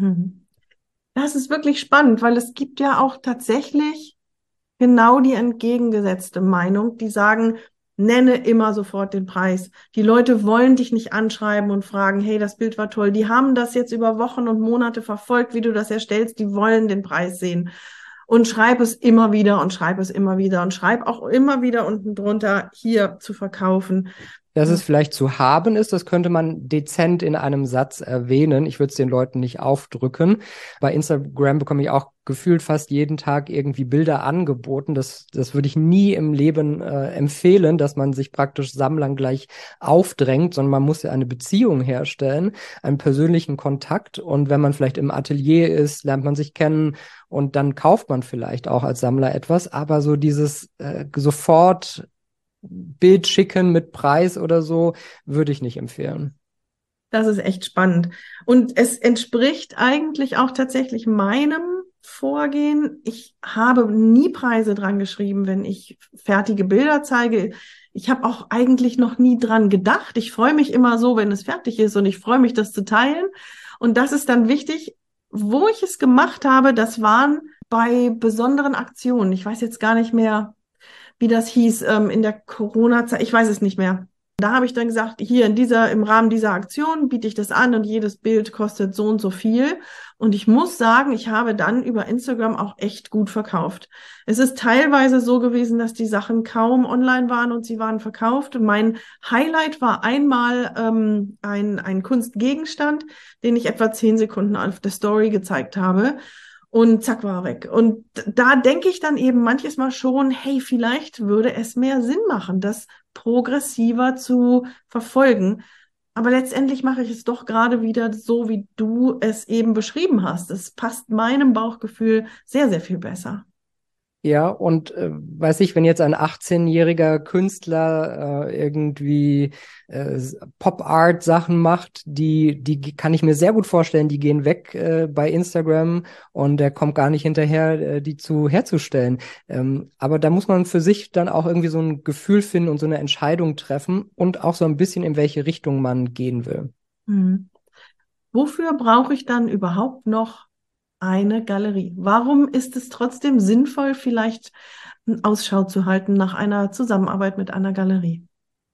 Das ist wirklich spannend, weil es gibt ja auch tatsächlich genau die entgegengesetzte Meinung, die sagen, Nenne immer sofort den Preis. Die Leute wollen dich nicht anschreiben und fragen, hey, das Bild war toll. Die haben das jetzt über Wochen und Monate verfolgt, wie du das erstellst. Die wollen den Preis sehen. Und schreib es immer wieder und schreib es immer wieder und schreib auch immer wieder unten drunter, hier zu verkaufen. Dass es vielleicht zu haben ist, das könnte man dezent in einem Satz erwähnen. Ich würde es den Leuten nicht aufdrücken. Bei Instagram bekomme ich auch gefühlt fast jeden Tag irgendwie Bilder angeboten. Das, das würde ich nie im Leben äh, empfehlen, dass man sich praktisch Sammlern gleich aufdrängt, sondern man muss ja eine Beziehung herstellen, einen persönlichen Kontakt. Und wenn man vielleicht im Atelier ist, lernt man sich kennen und dann kauft man vielleicht auch als Sammler etwas. Aber so dieses äh, sofort Bild schicken mit Preis oder so, würde ich nicht empfehlen. Das ist echt spannend. Und es entspricht eigentlich auch tatsächlich meinem Vorgehen. Ich habe nie Preise dran geschrieben, wenn ich fertige Bilder zeige. Ich habe auch eigentlich noch nie dran gedacht. Ich freue mich immer so, wenn es fertig ist und ich freue mich, das zu teilen. Und das ist dann wichtig. Wo ich es gemacht habe, das waren bei besonderen Aktionen. Ich weiß jetzt gar nicht mehr, wie das hieß, ähm, in der Corona-Zeit, ich weiß es nicht mehr. Da habe ich dann gesagt, hier in dieser, im Rahmen dieser Aktion biete ich das an und jedes Bild kostet so und so viel. Und ich muss sagen, ich habe dann über Instagram auch echt gut verkauft. Es ist teilweise so gewesen, dass die Sachen kaum online waren und sie waren verkauft. Mein Highlight war einmal ähm, ein, ein Kunstgegenstand, den ich etwa zehn Sekunden auf der Story gezeigt habe. Und zack, war er weg. Und da denke ich dann eben manches Mal schon, hey, vielleicht würde es mehr Sinn machen, das progressiver zu verfolgen. Aber letztendlich mache ich es doch gerade wieder so, wie du es eben beschrieben hast. Es passt meinem Bauchgefühl sehr, sehr viel besser. Ja, und äh, weiß ich, wenn jetzt ein achtzehnjähriger Künstler äh, irgendwie äh, Pop-Art-Sachen macht, die, die kann ich mir sehr gut vorstellen, die gehen weg äh, bei Instagram und der kommt gar nicht hinterher, äh, die zu herzustellen. Ähm, aber da muss man für sich dann auch irgendwie so ein Gefühl finden und so eine Entscheidung treffen und auch so ein bisschen, in welche Richtung man gehen will. Hm. Wofür brauche ich dann überhaupt noch eine Galerie? Warum ist es trotzdem sinnvoll, vielleicht Ausschau zu halten nach einer Zusammenarbeit mit einer Galerie?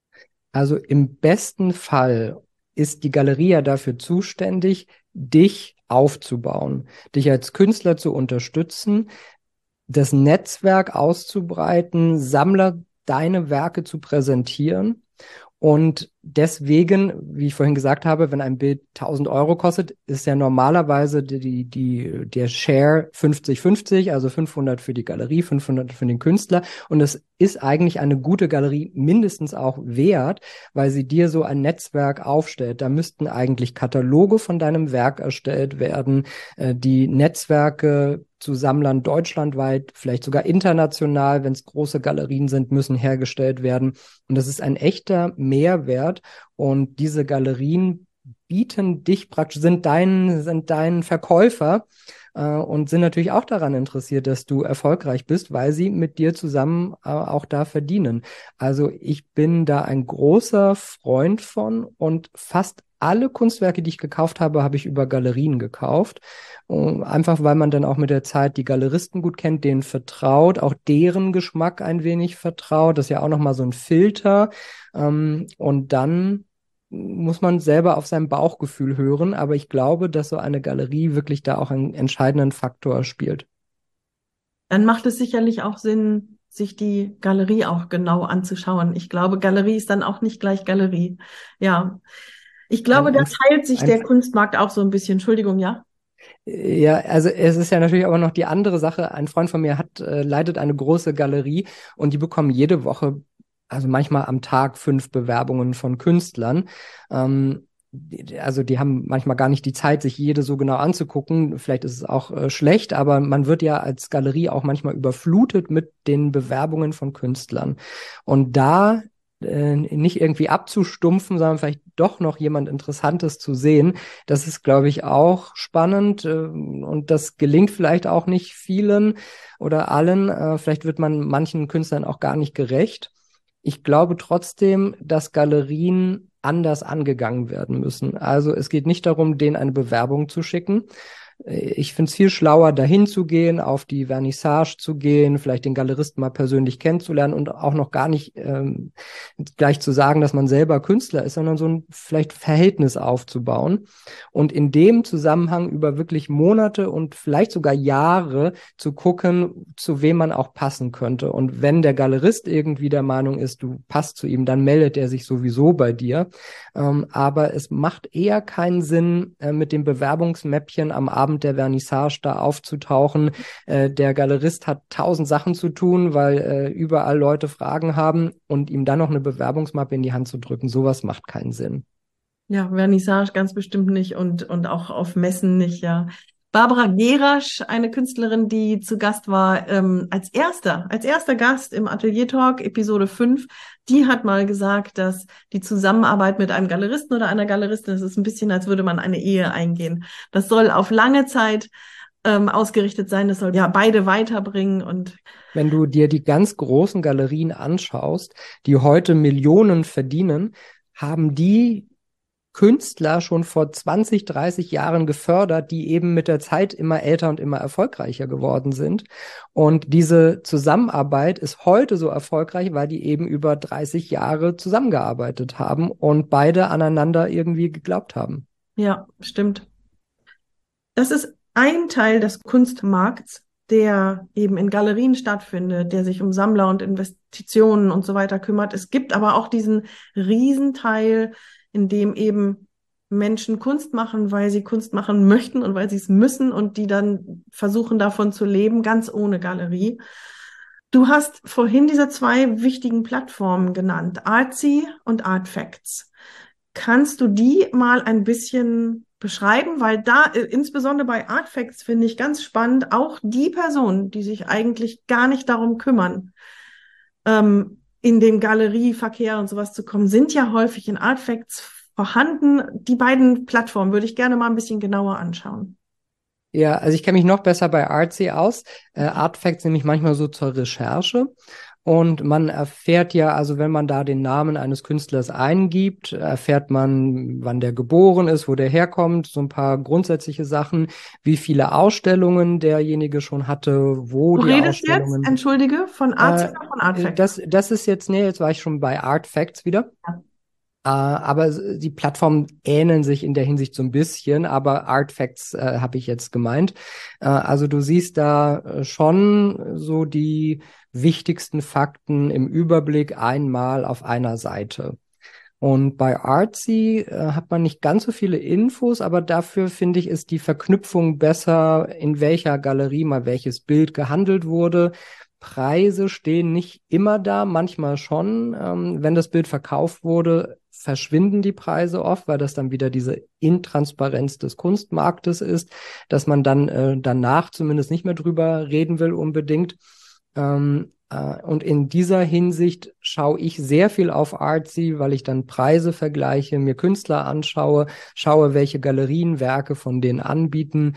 Also im besten Fall ist die Galerie ja dafür zuständig, dich aufzubauen, dich als Künstler zu unterstützen, das Netzwerk auszubreiten, Sammler deine Werke zu präsentieren. Und deswegen, wie ich vorhin gesagt habe, wenn ein Bild tausend Euro kostet, ist ja normalerweise die, die, der Share fünfzig fünfzig, also fünfhundert für die Galerie, fünfhundert für den Künstler. Und es ist eigentlich eine gute Galerie mindestens auch wert, weil sie dir so ein Netzwerk aufstellt. Da müssten eigentlich Kataloge von deinem Werk erstellt werden, die Netzwerke zu Sammlern deutschlandweit, vielleicht sogar international, wenn es große Galerien sind, müssen hergestellt werden. Und das ist ein echter Mehrwert. Und diese Galerien bieten dich praktisch, sind dein, sind dein Verkäufer äh, und sind natürlich auch daran interessiert, dass du erfolgreich bist, weil sie mit dir zusammen äh, auch da verdienen. Also ich bin da ein großer Freund von und fast alle Kunstwerke, die ich gekauft habe, habe ich über Galerien gekauft. Und einfach, weil man dann auch mit der Zeit die Galeristen gut kennt, denen vertraut, auch deren Geschmack ein wenig vertraut. Das ist ja auch nochmal so ein Filter. Ähm, und dann muss man selber auf sein Bauchgefühl hören. Aber ich glaube, dass so eine Galerie wirklich da auch einen entscheidenden Faktor spielt. Dann macht es sicherlich auch Sinn, sich die Galerie auch genau anzuschauen. Ich glaube, Galerie ist dann auch nicht gleich Galerie. Ja. Ich glaube, Ein, da ein, teilt sich ein, der Kunstmarkt auch so ein bisschen. Entschuldigung, ja? Ja, also es ist ja natürlich aber noch die andere Sache. Ein Freund von mir hat, äh, leitet eine große Galerie und die bekommen jede Woche, also manchmal am Tag, fünf Bewerbungen von Künstlern. Ähm, die, also die haben manchmal gar nicht die Zeit, sich jede so genau anzugucken. Vielleicht ist es auch äh, schlecht, aber man wird ja als Galerie auch manchmal überflutet mit den Bewerbungen von Künstlern. Und da äh, nicht irgendwie abzustumpfen, sondern vielleicht doch noch jemand Interessantes zu sehen. Das ist, glaube ich, auch spannend äh, und das gelingt vielleicht auch nicht vielen oder allen. Äh, vielleicht wird man manchen Künstlern auch gar nicht gerecht. Ich glaube trotzdem, dass Galerien anders angegangen werden müssen. Also es geht nicht darum, denen eine Bewerbung zu schicken. Ich finde es viel schlauer, dahin zu gehen, auf die Vernissage zu gehen, vielleicht den Galeristen mal persönlich kennenzulernen und auch noch gar nicht ähm, gleich zu sagen, dass man selber Künstler ist, sondern so ein vielleicht Verhältnis aufzubauen und in dem Zusammenhang über wirklich Monate und vielleicht sogar Jahre zu gucken, zu wem man auch passen könnte. Und wenn der Galerist irgendwie der Meinung ist, du passt zu ihm, dann meldet er sich sowieso bei dir. Ähm, aber es macht eher keinen Sinn, äh, mit dem Bewerbungsmäppchen am Abend der Vernissage da aufzutauchen. Äh, der Galerist hat tausend Sachen zu tun, weil äh, überall Leute Fragen haben und ihm dann noch eine Bewerbungsmappe in die Hand zu drücken, sowas macht keinen Sinn. Ja, Vernissage ganz bestimmt nicht und, und auch auf Messen nicht, ja. Barbara Gerasch, eine Künstlerin, die zu Gast war, ähm, als erster, als erster Gast im Atelier Talk, Episode fünf, die hat mal gesagt, dass die Zusammenarbeit mit einem Galeristen oder einer Galeristin, das ist ein bisschen, als würde man eine Ehe eingehen. Das soll auf lange Zeit ähm, ausgerichtet sein, das soll ja beide weiterbringen und wenn du dir die ganz großen Galerien anschaust, die heute Millionen verdienen, haben die Künstler schon vor zwanzig, dreißig Jahren gefördert, die eben mit der Zeit immer älter und immer erfolgreicher geworden sind. Und diese Zusammenarbeit ist heute so erfolgreich, weil die eben über dreißig Jahre zusammengearbeitet haben und beide aneinander irgendwie geglaubt haben. Ja, stimmt. Das ist ein Teil des Kunstmarkts, der eben in Galerien stattfindet, der sich um Sammler und Investitionen und so weiter kümmert. Es gibt aber auch diesen Riesenteil, in dem eben Menschen Kunst machen, weil sie Kunst machen möchten und weil sie es müssen und die dann versuchen davon zu leben, ganz ohne Galerie. Du hast vorhin diese zwei wichtigen Plattformen genannt, Artsy und Artfacts. Kannst du die mal ein bisschen beschreiben? Weil da, insbesondere bei Artfacts, finde ich ganz spannend, auch die Personen, die sich eigentlich gar nicht darum kümmern, ähm, in den Galerieverkehr und sowas zu kommen, sind ja häufig in Artfacts vorhanden. Die beiden Plattformen würde ich gerne mal ein bisschen genauer anschauen. Ja, also ich kenne mich noch besser bei Artsy aus. Äh, Artfacts nämlich manchmal so zur Recherche. Und man erfährt ja, also wenn man da den Namen eines Künstlers eingibt, erfährt man, wann der geboren ist, wo der herkommt, so ein paar grundsätzliche Sachen, wie viele Ausstellungen derjenige schon hatte, wo Du die redest Ausstellungen. jetzt, entschuldige, von Artsy Äh, oder von Artfacts? das, das ist jetzt, nee, jetzt war ich schon bei Artfacts wieder. Ja. Uh, aber die Plattformen ähneln sich in der Hinsicht so ein bisschen, aber Artfacts äh, habe ich jetzt gemeint. Uh, also du siehst da äh, schon so die wichtigsten Fakten im Überblick einmal auf einer Seite. Und bei Artsy äh, hat man nicht ganz so viele Infos, aber dafür finde ich, ist die Verknüpfung besser, in welcher Galerie mal welches Bild gehandelt wurde. Preise stehen nicht immer da, manchmal schon. Ähm, wenn das Bild verkauft wurde, verschwinden die Preise oft, weil das dann wieder diese Intransparenz des Kunstmarktes ist, dass man dann äh, danach zumindest nicht mehr drüber reden will unbedingt. Ähm, äh, und in dieser Hinsicht schaue ich sehr viel auf Artsy, weil ich dann Preise vergleiche, mir Künstler anschaue, schaue, welche Galerien Werke von denen anbieten.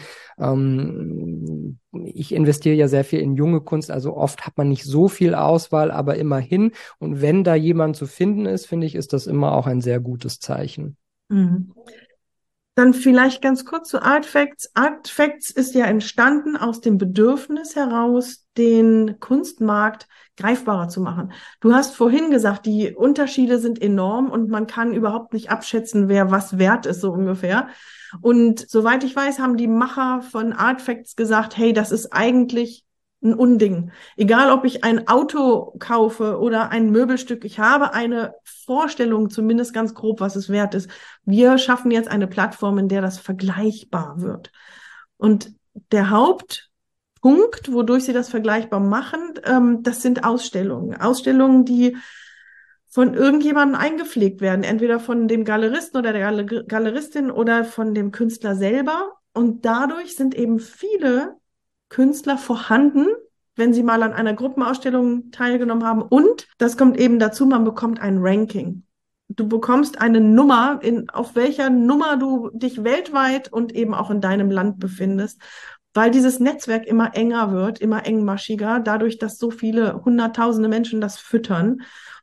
Ähm, ich investiere ja sehr viel in junge Kunst, also oft hat man nicht so viel Auswahl, aber immerhin. Und wenn da jemand zu finden ist, finde ich, ist das immer auch ein sehr gutes Zeichen. Mhm. Dann vielleicht ganz kurz zu Artfacts. Artfacts ist ja entstanden aus dem Bedürfnis heraus, den Kunstmarkt greifbarer zu machen. Du hast vorhin gesagt, die Unterschiede sind enorm und man kann überhaupt nicht abschätzen, wer was wert ist, so ungefähr. Und soweit ich weiß, haben die Macher von Artfacts gesagt, hey, das ist eigentlich ein Unding. Egal, ob ich ein Auto kaufe oder ein Möbelstück, ich habe eine Vorstellung, zumindest ganz grob, was es wert ist. Wir schaffen jetzt eine Plattform, in der das vergleichbar wird. Und der Hauptpunkt, wodurch sie das vergleichbar machen, ähm, das sind Ausstellungen. Ausstellungen, die von irgendjemandem eingepflegt werden, entweder von dem Galeristen oder der Galer- Galeristin oder von dem Künstler selber. Und dadurch sind eben viele Künstler vorhanden, wenn sie mal an einer Gruppenausstellung teilgenommen haben. Und das kommt eben dazu, man bekommt ein Ranking. Du bekommst eine Nummer, in, auf welcher Nummer du dich weltweit und eben auch in deinem Land befindest, weil dieses Netzwerk immer enger wird, immer engmaschiger, dadurch, dass so viele hunderttausende Menschen das füttern.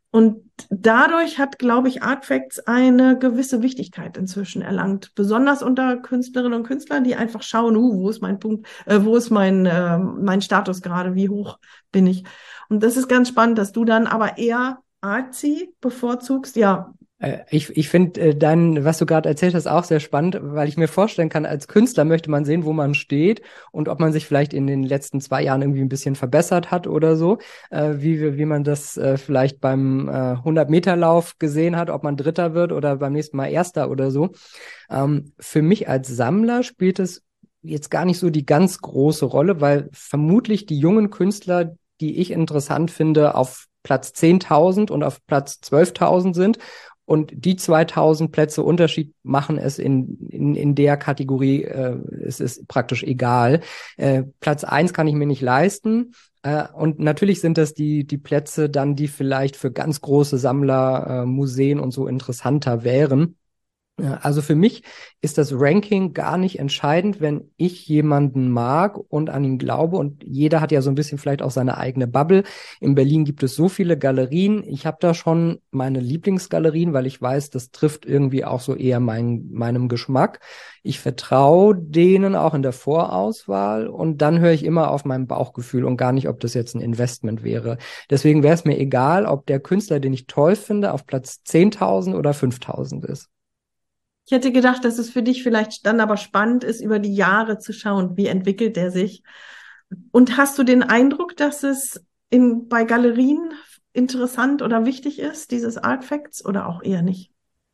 Und dadurch hat, glaube ich, Artfacts eine gewisse Wichtigkeit inzwischen erlangt. Besonders unter Künstlerinnen und Künstlern, die einfach schauen, uh, wo ist mein Punkt, äh, wo ist mein, äh, mein Status gerade, wie hoch bin ich. Und das ist ganz spannend, dass du dann aber eher artsy bevorzugst. Ja, Äh, Ich, ich finde äh, dein, was du gerade erzählt hast, auch sehr spannend, weil ich mir vorstellen kann, als Künstler möchte man sehen, wo man steht und ob man sich vielleicht in den letzten zwei Jahren irgendwie ein bisschen verbessert hat oder so, äh, wie, wie man das äh, vielleicht beim äh, hundert-Meter-Lauf gesehen hat, ob man Dritter wird oder beim nächsten Mal Erster oder so. Ähm, für mich als Sammler spielt es jetzt gar nicht so die ganz große Rolle, weil vermutlich die jungen Künstler, die ich interessant finde, auf Platz zehntausend und auf Platz zwölftausend sind. Und die zweitausend Plätze Unterschied machen es in, in, in der Kategorie, äh, es ist praktisch egal. Äh, Platz eins kann ich mir nicht leisten. Äh, und natürlich sind das die, die Plätze dann, die vielleicht für ganz große Sammler, äh, Museen und so interessanter wären. Ja, also für mich ist das Ranking gar nicht entscheidend, wenn ich jemanden mag und an ihn glaube. Und jeder hat ja so ein bisschen vielleicht auch seine eigene Bubble. In Berlin gibt es so viele Galerien. Ich habe da schon meine Lieblingsgalerien, weil ich weiß, das trifft irgendwie auch so eher mein, meinem Geschmack. Ich vertraue denen auch in der Vorauswahl und dann höre ich immer auf mein Bauchgefühl und gar nicht, ob das jetzt ein Investment wäre. Deswegen wäre es mir egal, ob der Künstler, den ich toll finde, auf Platz zehntausend oder fünftausend ist. ich hätte gedacht, dass es für dich vielleicht dann aber spannend ist, über die Jahre zu schauen, wie entwickelt der sich. Und hast du den Eindruck, dass es in, bei Galerien interessant oder wichtig ist, dieses Artfacts, oder auch eher nicht?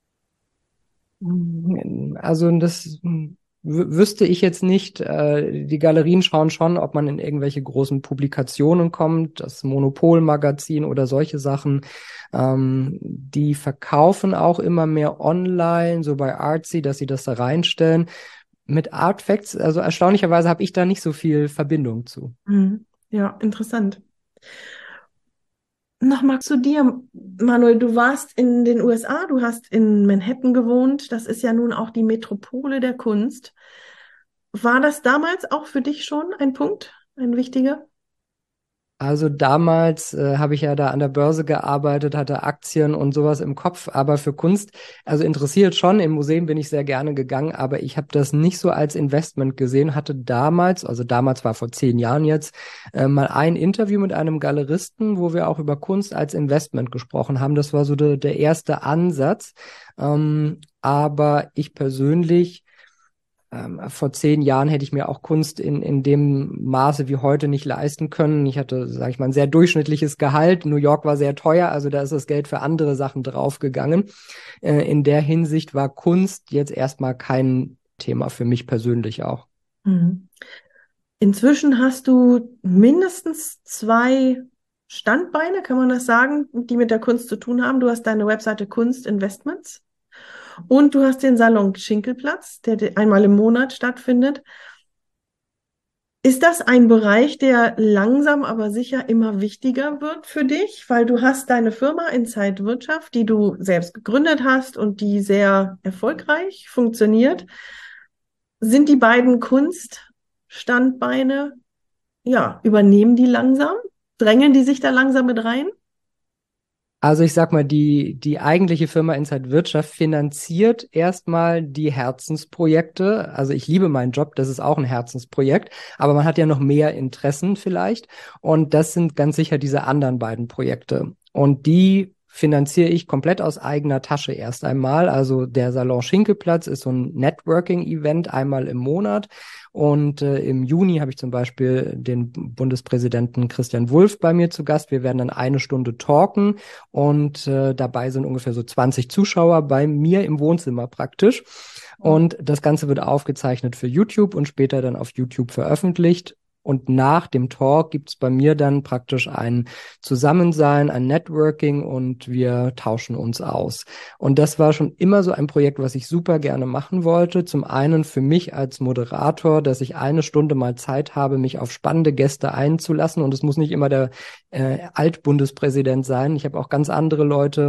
Also das wü- wüsste ich jetzt nicht. Äh, Die Galerien schauen schon, ob man in irgendwelche großen Publikationen kommt, das Monopol-Magazin oder solche Sachen. Ähm, die verkaufen auch immer mehr online, so bei Artsy, dass sie das da reinstellen. Mit Artfacts, also erstaunlicherweise habe ich da nicht so viel Verbindung zu. Mhm. Ja, interessant. Nochmal zu dir, Manuel. Du warst in den U S A, du hast in Manhattan gewohnt. Das ist ja nun auch die Metropole der Kunst. War das damals auch für dich schon ein Punkt, ein wichtiger? Also damals äh, habe ich ja da an der Börse gearbeitet, hatte Aktien und sowas im Kopf, aber für Kunst, also interessiert schon, im Museum bin ich sehr gerne gegangen, aber ich habe das nicht so als Investment gesehen, hatte damals, also damals war vor zehn Jahren jetzt, äh, mal ein Interview mit einem Galeristen, wo wir auch über Kunst als Investment gesprochen haben. Das war so de, der erste Ansatz, ähm, aber ich persönlich ähm, vor zehn Jahren hätte ich mir auch Kunst in, in dem Maße wie heute nicht leisten können. Ich hatte, sage ich mal, ein sehr durchschnittliches Gehalt. New York war sehr teuer, also da ist das Geld für andere Sachen draufgegangen. Äh, in der Hinsicht war Kunst jetzt erstmal kein Thema für mich persönlich auch. Mhm. Inzwischen hast du mindestens zwei Standbeine, kann man das sagen, die mit der Kunst zu tun haben. Du hast deine Webseite Kunst Investments und du hast den Salon Schinkelplatz, der de- einmal im Monat stattfindet. Ist das ein Bereich, der langsam aber sicher immer wichtiger wird für dich? Weil du hast deine Firma Inside Wirtschaft, die du selbst gegründet hast und die sehr erfolgreich funktioniert. Sind die beiden Kunststandbeine, ja, übernehmen die langsam? Drängeln die sich da langsam mit rein? Also ich sag mal, die, die eigentliche Firma Inside Wirtschaft finanziert erstmal die Herzensprojekte. Also ich liebe meinen Job, das ist auch ein Herzensprojekt, aber man hat ja noch mehr Interessen vielleicht. Und das sind ganz sicher diese anderen beiden Projekte. Und die finanziere ich komplett aus eigener Tasche erst einmal. Also der Salon Schinkelplatz ist so ein Networking-Event einmal im Monat. Und äh, im Juni habe ich zum Beispiel den Bundespräsidenten Christian Wulff bei mir zu Gast. Wir werden dann eine Stunde talken und äh, dabei sind ungefähr so zwanzig Zuschauer bei mir im Wohnzimmer praktisch. Und das Ganze wird aufgezeichnet für YouTube und später dann auf YouTube veröffentlicht. Und nach dem Talk gibt's bei mir dann praktisch ein Zusammensein, ein Networking und wir tauschen uns aus. Und das war schon immer so ein Projekt, was ich super gerne machen wollte. Zum einen für mich als Moderator, dass ich eine Stunde mal Zeit habe, mich auf spannende Gäste einzulassen. Und es muss nicht immer der äh, Altbundespräsident sein. Ich habe auch ganz andere Leute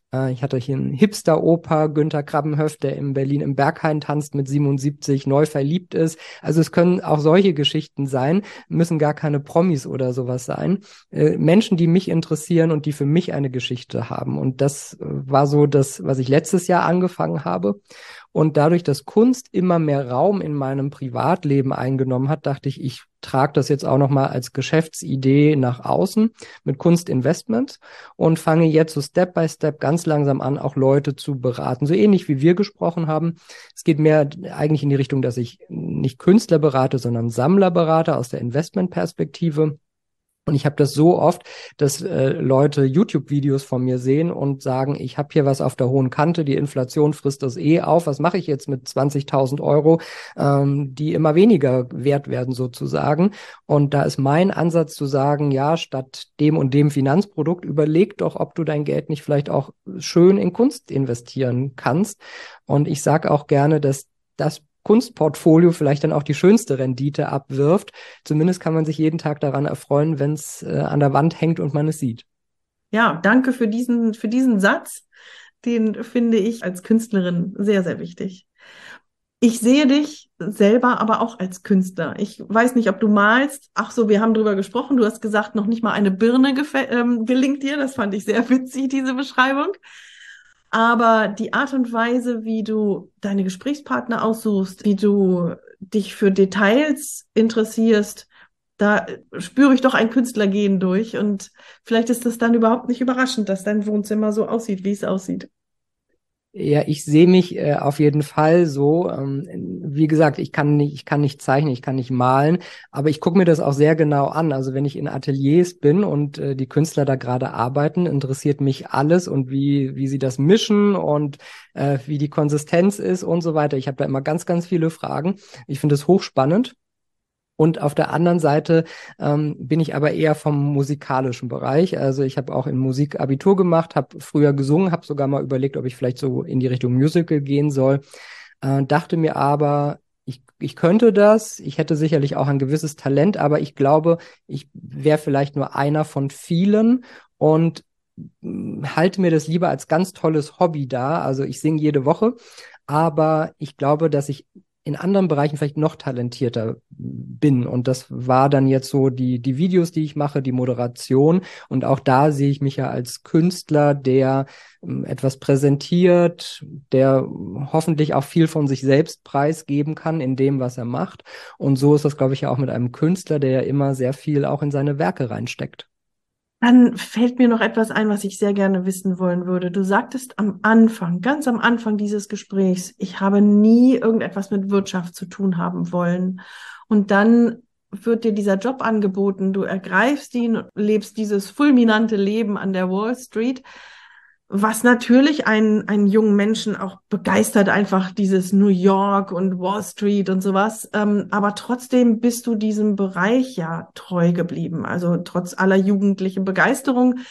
Äh, ich hatte hier einen Hipster-Opa, Günther Krabbenhöft, der in Berlin im Berghain tanzt, mit siebenundsiebzig, neu verliebt ist. Also es können auch solche Geschichten sein, müssen gar keine Promis oder sowas sein. Äh, Menschen, die mich interessieren und die für mich eine Geschichte haben. Und das äh, war so das, was ich letztes Jahr angefangen habe. Und dadurch, dass Kunst immer mehr Raum in meinem Privatleben eingenommen hat, dachte ich, ich trage das jetzt auch nochmal als Geschäftsidee nach außen mit Kunstinvestments und fange jetzt so Step by Step ganz langsam an, auch Leute zu beraten. So ähnlich wie wir gesprochen haben. Es geht mehr eigentlich in die Richtung, dass ich nicht Künstler berate, sondern Sammler berate aus der Investmentperspektive. Und ich habe das so oft, dass äh, Leute YouTube-Videos von mir sehen und sagen, ich habe hier was auf der hohen Kante, die Inflation frisst das eh auf, was mache ich jetzt mit zwanzigtausend Euro, ähm, die immer weniger wert werden sozusagen. Und da ist mein Ansatz zu sagen, ja, statt dem und dem Finanzprodukt, überleg doch, ob du dein Geld nicht vielleicht auch schön in Kunst investieren kannst. Und ich sage auch gerne, dass das Kunstportfolio vielleicht dann auch die schönste Rendite abwirft. Zumindest kann man sich jeden Tag daran erfreuen, wenn es äh, an der Wand hängt und man es sieht. Ja, danke für diesen, für diesen Satz. Den finde ich als Künstlerin sehr, sehr wichtig. Ich sehe dich selber aber auch als Künstler. Ich weiß nicht, ob du malst. Ach so, wir haben drüber gesprochen. Du hast gesagt, noch nicht mal eine Birne ähm, gelingt dir. Das fand ich sehr witzig, diese Beschreibung. Aber die Art und Weise, wie du deine Gesprächspartner aussuchst, wie du dich für Details interessierst, da spüre ich doch ein Künstlergehen durch. Und vielleicht ist das dann überhaupt nicht überraschend, dass dein Wohnzimmer so aussieht, wie es aussieht. Ja, ich sehe mich äh, auf jeden Fall so. Ähm, wie gesagt, ich kann nicht, ich kann nicht zeichnen, ich kann nicht malen, aber ich gucke mir das auch sehr genau an. Also wenn ich in Ateliers bin und äh, die Künstler da gerade arbeiten, interessiert mich alles und wie wie sie das mischen und äh, wie die Konsistenz ist und so weiter. Ich habe da immer ganz, ganz viele Fragen. Ich finde es hochspannend. Und auf der anderen Seite ähm, bin ich aber eher vom musikalischen Bereich. Also ich habe auch in Musik Abitur gemacht, habe früher gesungen, habe sogar mal überlegt, ob ich vielleicht so in die Richtung Musical gehen soll. Äh, dachte mir aber, ich, ich könnte das, ich hätte sicherlich auch ein gewisses Talent, aber ich glaube, ich wäre vielleicht nur einer von vielen und mh, halte mir das lieber als ganz tolles Hobby da. Also ich singe jede Woche, aber ich glaube, dass ich in anderen Bereichen vielleicht noch talentierter bin. Und das war dann jetzt so die, die Videos, die ich mache, die Moderation. Und auch da sehe ich mich ja als Künstler, der ähm, etwas präsentiert, der hoffentlich auch viel von sich selbst preisgeben kann in dem, was er macht. Und so ist das, glaube ich, ja auch mit einem Künstler, der ja immer sehr viel auch in seine Werke reinsteckt. Dann fällt mir noch etwas ein, was ich sehr gerne wissen wollen würde. Du sagtest am Anfang, ganz am Anfang dieses Gesprächs, ich habe nie irgendetwas mit Wirtschaft zu tun haben wollen. Und dann wird dir dieser Job angeboten, du ergreifst ihn, lebst dieses fulminante Leben an der Wall Street, was natürlich einen, einen jungen Menschen auch begeistert, einfach dieses New York und Wall Street und sowas. Ähm, aber trotzdem bist du diesem Bereich ja treu geblieben. Also trotz aller jugendlichen Begeisterung.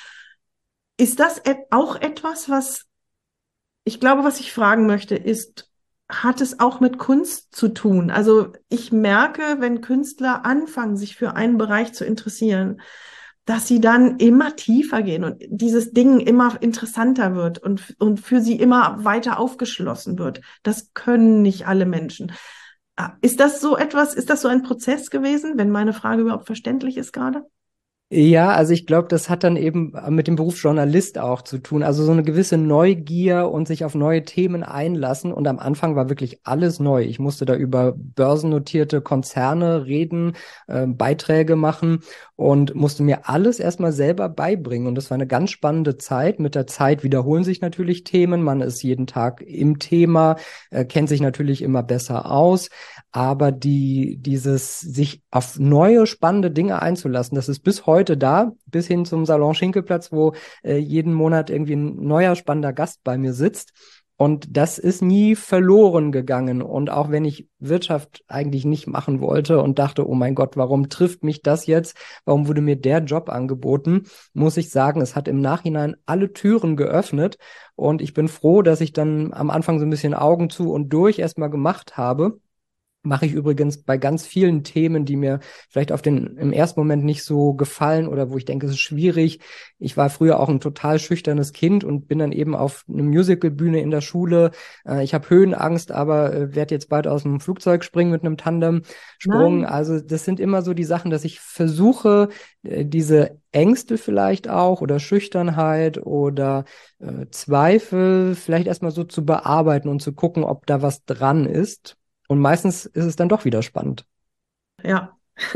Ist das et- auch etwas, was ich glaube, was ich fragen möchte, ist, hat es auch mit Kunst zu tun? Also ich merke, wenn Künstler anfangen, sich für einen Bereich zu interessieren, dass sie dann immer tiefer gehen und dieses Ding immer interessanter wird und, und für sie immer weiter aufgeschlossen wird. Das können nicht alle Menschen. Ah, Ist das so etwas, ist das so ein Prozess gewesen, wenn meine Frage überhaupt verständlich ist gerade? Ja, also ich glaube, das hat dann eben mit dem Beruf Journalist auch zu tun. Also so eine gewisse Neugier und sich auf neue Themen einlassen. Und am Anfang war wirklich alles neu. Ich musste da über börsennotierte Konzerne reden, äh, Beiträge machen und musste mir alles erstmal selber beibringen. Und das war eine ganz spannende Zeit. Mit der Zeit wiederholen sich natürlich Themen. Man ist jeden Tag im Thema, äh, kennt sich natürlich immer besser aus. Aber die, dieses sich auf neue spannende Dinge einzulassen, das ist bis heute da, bis hin zum Salon Schinkelplatz, wo äh, jeden Monat irgendwie ein neuer spannender Gast bei mir sitzt. Und das ist nie verloren gegangen. Und auch wenn ich Wirtschaft eigentlich nicht machen wollte und dachte, oh mein Gott, warum trifft mich das jetzt? Warum wurde mir der Job angeboten? Muss ich sagen, es hat im Nachhinein alle Türen geöffnet. Und ich bin froh, dass ich dann am Anfang so ein bisschen Augen zu und durch erstmal gemacht habe Mache ich übrigens bei ganz vielen Themen, die mir vielleicht auf den im ersten Moment nicht so gefallen oder wo ich denke, es ist schwierig. Ich war früher auch ein total schüchternes Kind und bin dann eben auf eine Musicalbühne in der Schule. Äh, ich habe Höhenangst, aber äh, werde jetzt bald aus dem Flugzeug springen mit einem Tandemsprung. Nein. Also das sind immer so die Sachen, dass ich versuche, äh, diese Ängste vielleicht auch oder Schüchternheit oder äh, Zweifel vielleicht erstmal so zu bearbeiten und zu gucken, ob da was dran ist. Und meistens ist es dann doch wieder spannend. Ja.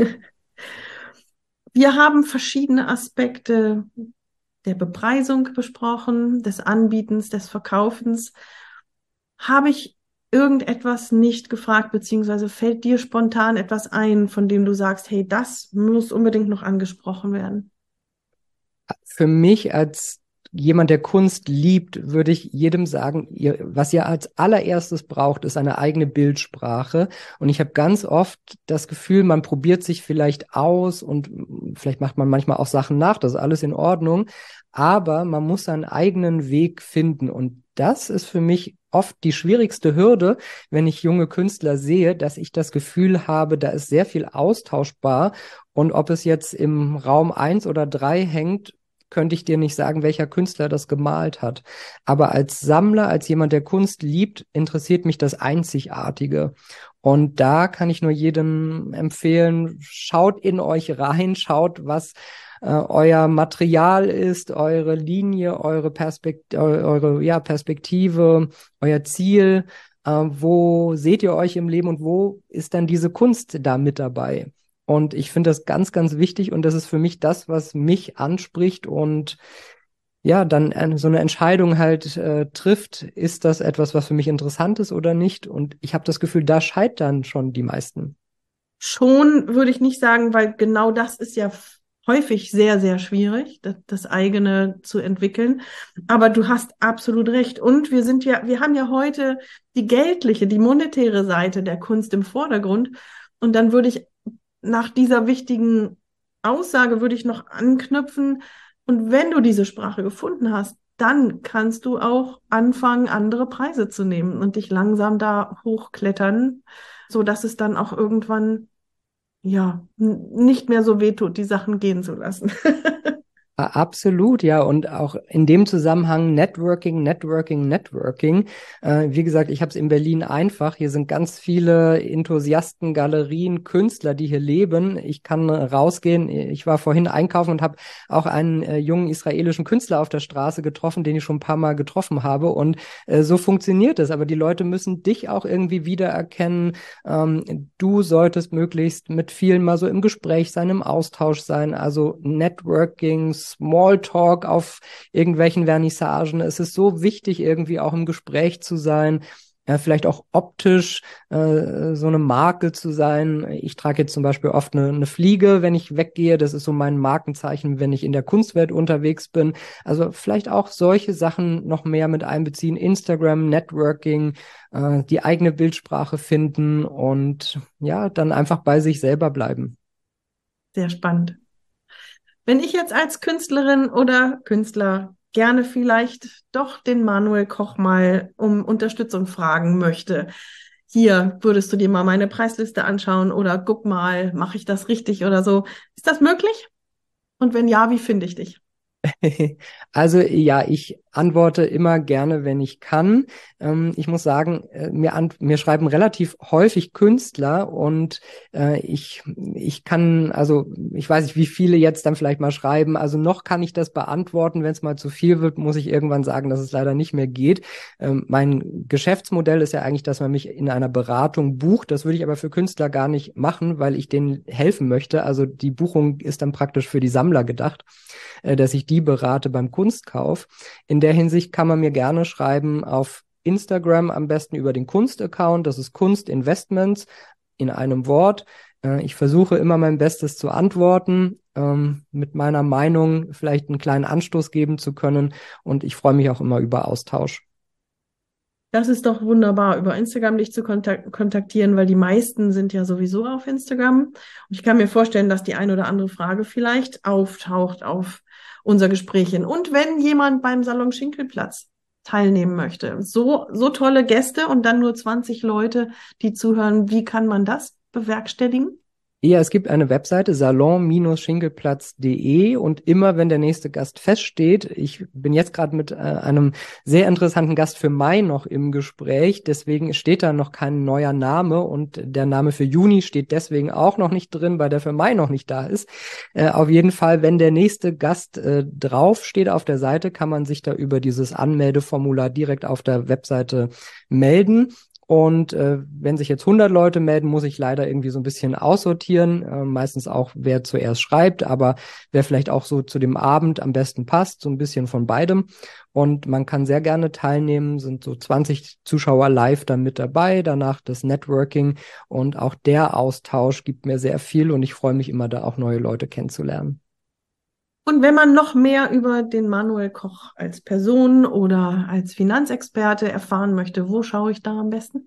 Wir haben verschiedene Aspekte der Bepreisung besprochen, des Anbietens, des Verkaufens. Habe ich irgendetwas nicht gefragt, beziehungsweise fällt dir spontan etwas ein, von dem du sagst, hey, das muss unbedingt noch angesprochen werden? Für mich als jemand, der Kunst liebt, würde ich jedem sagen, ihr, was ihr als allererstes braucht, ist eine eigene Bildsprache. Und ich habe ganz oft das Gefühl, man probiert sich vielleicht aus und vielleicht macht man manchmal auch Sachen nach, das ist alles in Ordnung. Aber man muss seinen eigenen Weg finden. Und das ist für mich oft die schwierigste Hürde, wenn ich junge Künstler sehe, dass ich das Gefühl habe, da ist sehr viel austauschbar. Und ob es jetzt im Raum eins oder drei hängt, könnte ich dir nicht sagen, welcher Künstler das gemalt hat. Aber als Sammler, als jemand, der Kunst liebt, interessiert mich das Einzigartige. Und da kann ich nur jedem empfehlen, schaut in euch rein, schaut, was äh, euer Material ist, eure Linie, eure Perspekt eure ja, Perspektive, euer Ziel. Äh, wo seht ihr euch im Leben und wo ist dann diese Kunst da mit dabei? Und ich finde das ganz, ganz wichtig und das ist für mich das, was mich anspricht und ja, dann eine, so eine Entscheidung halt äh, trifft, ist das etwas, was für mich interessant ist oder nicht? Und ich habe das Gefühl, da scheitern schon die meisten. Schon würde ich nicht sagen, weil genau das ist ja f- häufig sehr, sehr schwierig, das, das eigene zu entwickeln. Aber du hast absolut recht. Und wir sind ja, wir haben ja heute die geldliche, die monetäre Seite der Kunst im Vordergrund. Und dann würde ich nach dieser wichtigen Aussage würde ich noch anknüpfen. Und wenn du diese Sprache gefunden hast, dann kannst du auch anfangen, andere Preise zu nehmen und dich langsam da hochklettern, so dass es dann auch irgendwann ja n- nicht mehr so wehtut, die Sachen gehen zu lassen. Ah, absolut, ja. Und auch in dem Zusammenhang Networking, Networking, Networking. Äh, wie gesagt, ich habe es in Berlin einfach. Hier sind ganz viele Enthusiasten, Galerien, Künstler, die hier leben. Ich kann äh, rausgehen. Ich war vorhin einkaufen und habe auch einen äh, jungen israelischen Künstler auf der Straße getroffen, den ich schon ein paar Mal getroffen habe. Und äh, so funktioniert es. Aber die Leute müssen dich auch irgendwie wiedererkennen. Ähm, du solltest möglichst mit vielen mal so im Gespräch sein, im Austausch sein. Also Networking, Smalltalk auf irgendwelchen Vernissagen. Es ist so wichtig, irgendwie auch im Gespräch zu sein. Ja, vielleicht auch optisch äh, so eine Marke zu sein. Ich trage jetzt zum Beispiel oft eine, eine Fliege, wenn ich weggehe. Das ist so mein Markenzeichen, wenn ich in der Kunstwelt unterwegs bin. Also vielleicht auch solche Sachen noch mehr mit einbeziehen. Instagram, Networking, äh, die eigene Bildsprache finden und ja, dann einfach bei sich selber bleiben. Sehr spannend. Wenn ich jetzt als Künstlerin oder Künstler gerne vielleicht doch den Manuel Koch mal um Unterstützung fragen möchte, hier würdest du dir mal meine Preisliste anschauen oder guck mal, mache ich das richtig oder so. Ist das möglich? Und wenn ja, wie finde ich dich? Also ja, ich antworte immer gerne, wenn ich kann. Ähm, ich muss sagen, äh, mir, an, mir schreiben relativ häufig Künstler und äh, ich, ich kann, also ich weiß nicht, wie viele jetzt dann vielleicht mal schreiben. Also noch kann ich das beantworten. Wenn es mal zu viel wird, muss ich irgendwann sagen, dass es leider nicht mehr geht. Ähm, mein Geschäftsmodell ist ja eigentlich, dass man mich in einer Beratung bucht. Das würde ich aber für Künstler gar nicht machen, weil ich denen helfen möchte. Also die Buchung ist dann praktisch für die Sammler gedacht, äh, dass ich die berate beim Kunstkauf. In der Hinsicht kann man mir gerne schreiben auf Instagram, am besten über den Kunst-Account. Das ist Kunstinvestments in einem Wort. Äh, ich versuche immer mein Bestes zu antworten, ähm, mit meiner Meinung vielleicht einen kleinen Anstoß geben zu können. Und ich freue mich auch immer über Austausch. Das ist doch wunderbar, über Instagram dich zu kontak kontaktieren, weil die meisten sind ja sowieso auf Instagram. Und ich kann mir vorstellen, dass die ein oder andere Frage vielleicht auftaucht auf unser Gespräch hin. Und wenn jemand beim Salon Schinkelplatz teilnehmen möchte? So, so tolle Gäste und dann nur zwanzig Leute, die zuhören. Wie kann man das bewerkstelligen? Ja, es gibt eine Webseite, salon Bindestrich schinkelplatz Punkt de, und immer, wenn der nächste Gast feststeht, ich bin jetzt gerade mit äh, einem sehr interessanten Gast für Mai noch im Gespräch, deswegen steht da noch kein neuer Name, und der Name für Juni steht deswegen auch noch nicht drin, weil der für Mai noch nicht da ist. Äh, auf jeden Fall, wenn der nächste Gast äh, drauf steht auf der Seite, kann man sich da über dieses Anmeldeformular direkt auf der Webseite melden. Und äh, wenn sich jetzt hundert Leute melden, muss ich leider irgendwie so ein bisschen aussortieren. Äh, meistens auch, wer zuerst schreibt, aber wer vielleicht auch so zu dem Abend am besten passt, so ein bisschen von beidem. Und man kann sehr gerne teilnehmen, sind so zwanzig Zuschauer live dann mit dabei, danach das Networking, und auch der Austausch gibt mir sehr viel, und ich freue mich immer, da auch neue Leute kennenzulernen. Und wenn man noch mehr über den Manuel Koch als Person oder als Finanzexperte erfahren möchte, wo schaue ich da am besten?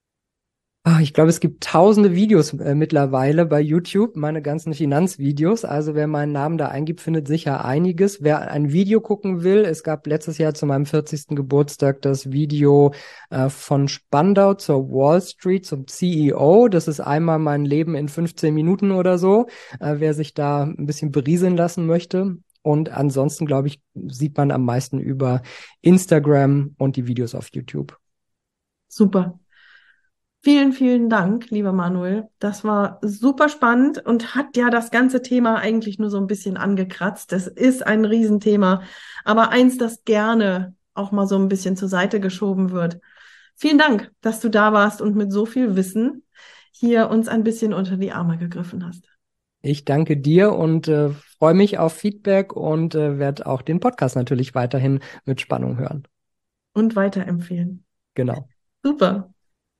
Ah, ich glaube, es gibt tausende Videos äh, mittlerweile bei YouTube, meine ganzen Finanzvideos. Also wer meinen Namen da eingibt, findet sicher einiges. Wer ein Video gucken will, es gab letztes Jahr zu meinem vierzigsten Geburtstag das Video äh, von Spandau zur Wall Street zum C E O. Das ist einmal mein Leben in fünfzehn Minuten oder so, äh, wer sich da ein bisschen berieseln lassen möchte. Und ansonsten, glaube ich, sieht man am meisten über Instagram und die Videos auf YouTube. Super. Vielen, vielen Dank, lieber Manuel. Das war super spannend und hat ja das ganze Thema eigentlich nur so ein bisschen angekratzt. Es ist ein Riesenthema, aber eins, das gerne auch mal so ein bisschen zur Seite geschoben wird. Vielen Dank, dass du da warst und mit so viel Wissen hier uns ein bisschen unter die Arme gegriffen hast. Ich danke dir und äh, freue mich auf Feedback und äh, werde auch den Podcast natürlich weiterhin mit Spannung hören. Und weiterempfehlen. Genau. Super.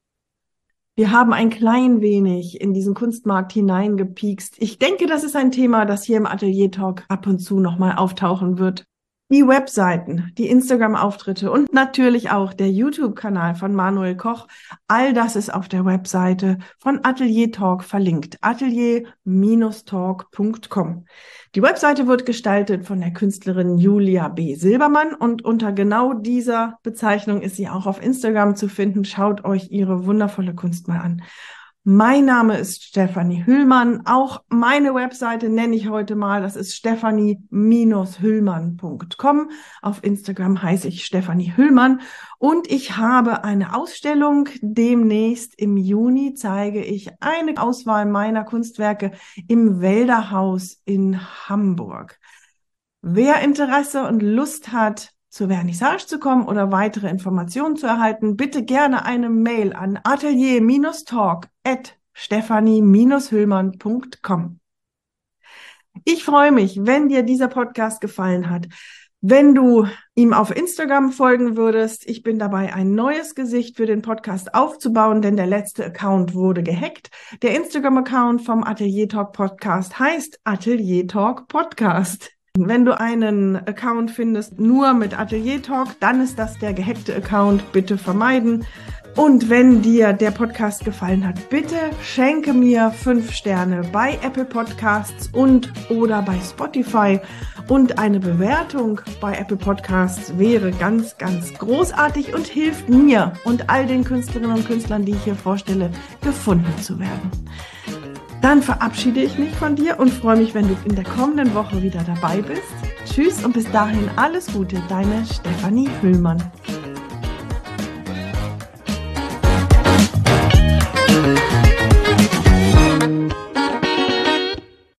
Wir haben ein klein wenig in diesen Kunstmarkt hineingepiekst. Ich denke, das ist ein Thema, das hier im Atelier Talk ab und zu nochmal auftauchen wird. Die Webseiten, die Instagram-Auftritte und natürlich auch der YouTube-Kanal von Manuel Koch. All das ist auf der Webseite von Atelier Talk verlinkt. atelier Bindestrich talk Punkt com. Die Webseite wird gestaltet von der Künstlerin Julia B. Silbermann und unter genau dieser Bezeichnung ist sie auch auf Instagram zu finden. Schaut euch ihre wundervolle Kunst mal an. Mein Name ist Stefanie Hüllmann. Auch meine Webseite nenne ich heute mal. Das ist stefanie Bindestrich hüllmann Punkt com. Auf Instagram heiße ich Stefanie Hüllmann. Und ich habe eine Ausstellung. Demnächst im Juni zeige ich eine Auswahl meiner Kunstwerke im Wälderhaus in Hamburg. Wer Interesse und Lust hat, zur Vernissage zu kommen oder weitere Informationen zu erhalten, bitte gerne eine Mail an atelier Bindestrich talk at stefanie Bindestrich hüllmann Punkt com. Ich freue mich, wenn dir dieser Podcast gefallen hat, wenn du ihm auf Instagram folgen würdest. Ich bin dabei, ein neues Gesicht für den Podcast aufzubauen, denn der letzte Account wurde gehackt. Der Instagram-Account vom Atelier Talk Podcast heißt Atelier Talk Podcast. Wenn du einen Account findest, nur mit Atelier Talk, dann ist das der gehackte Account. Bitte vermeiden. Und wenn dir der Podcast gefallen hat, bitte schenke mir fünf Sterne bei Apple Podcasts und oder bei Spotify. Und eine Bewertung bei Apple Podcasts wäre ganz, ganz großartig und hilft mir und all den Künstlerinnen und Künstlern, die ich hier vorstelle, gefunden zu werden. Dann verabschiede ich mich von dir und freue mich, wenn du in der kommenden Woche wieder dabei bist. Tschüss und bis dahin alles Gute, deine Stefanie Hüllmann. Thank you.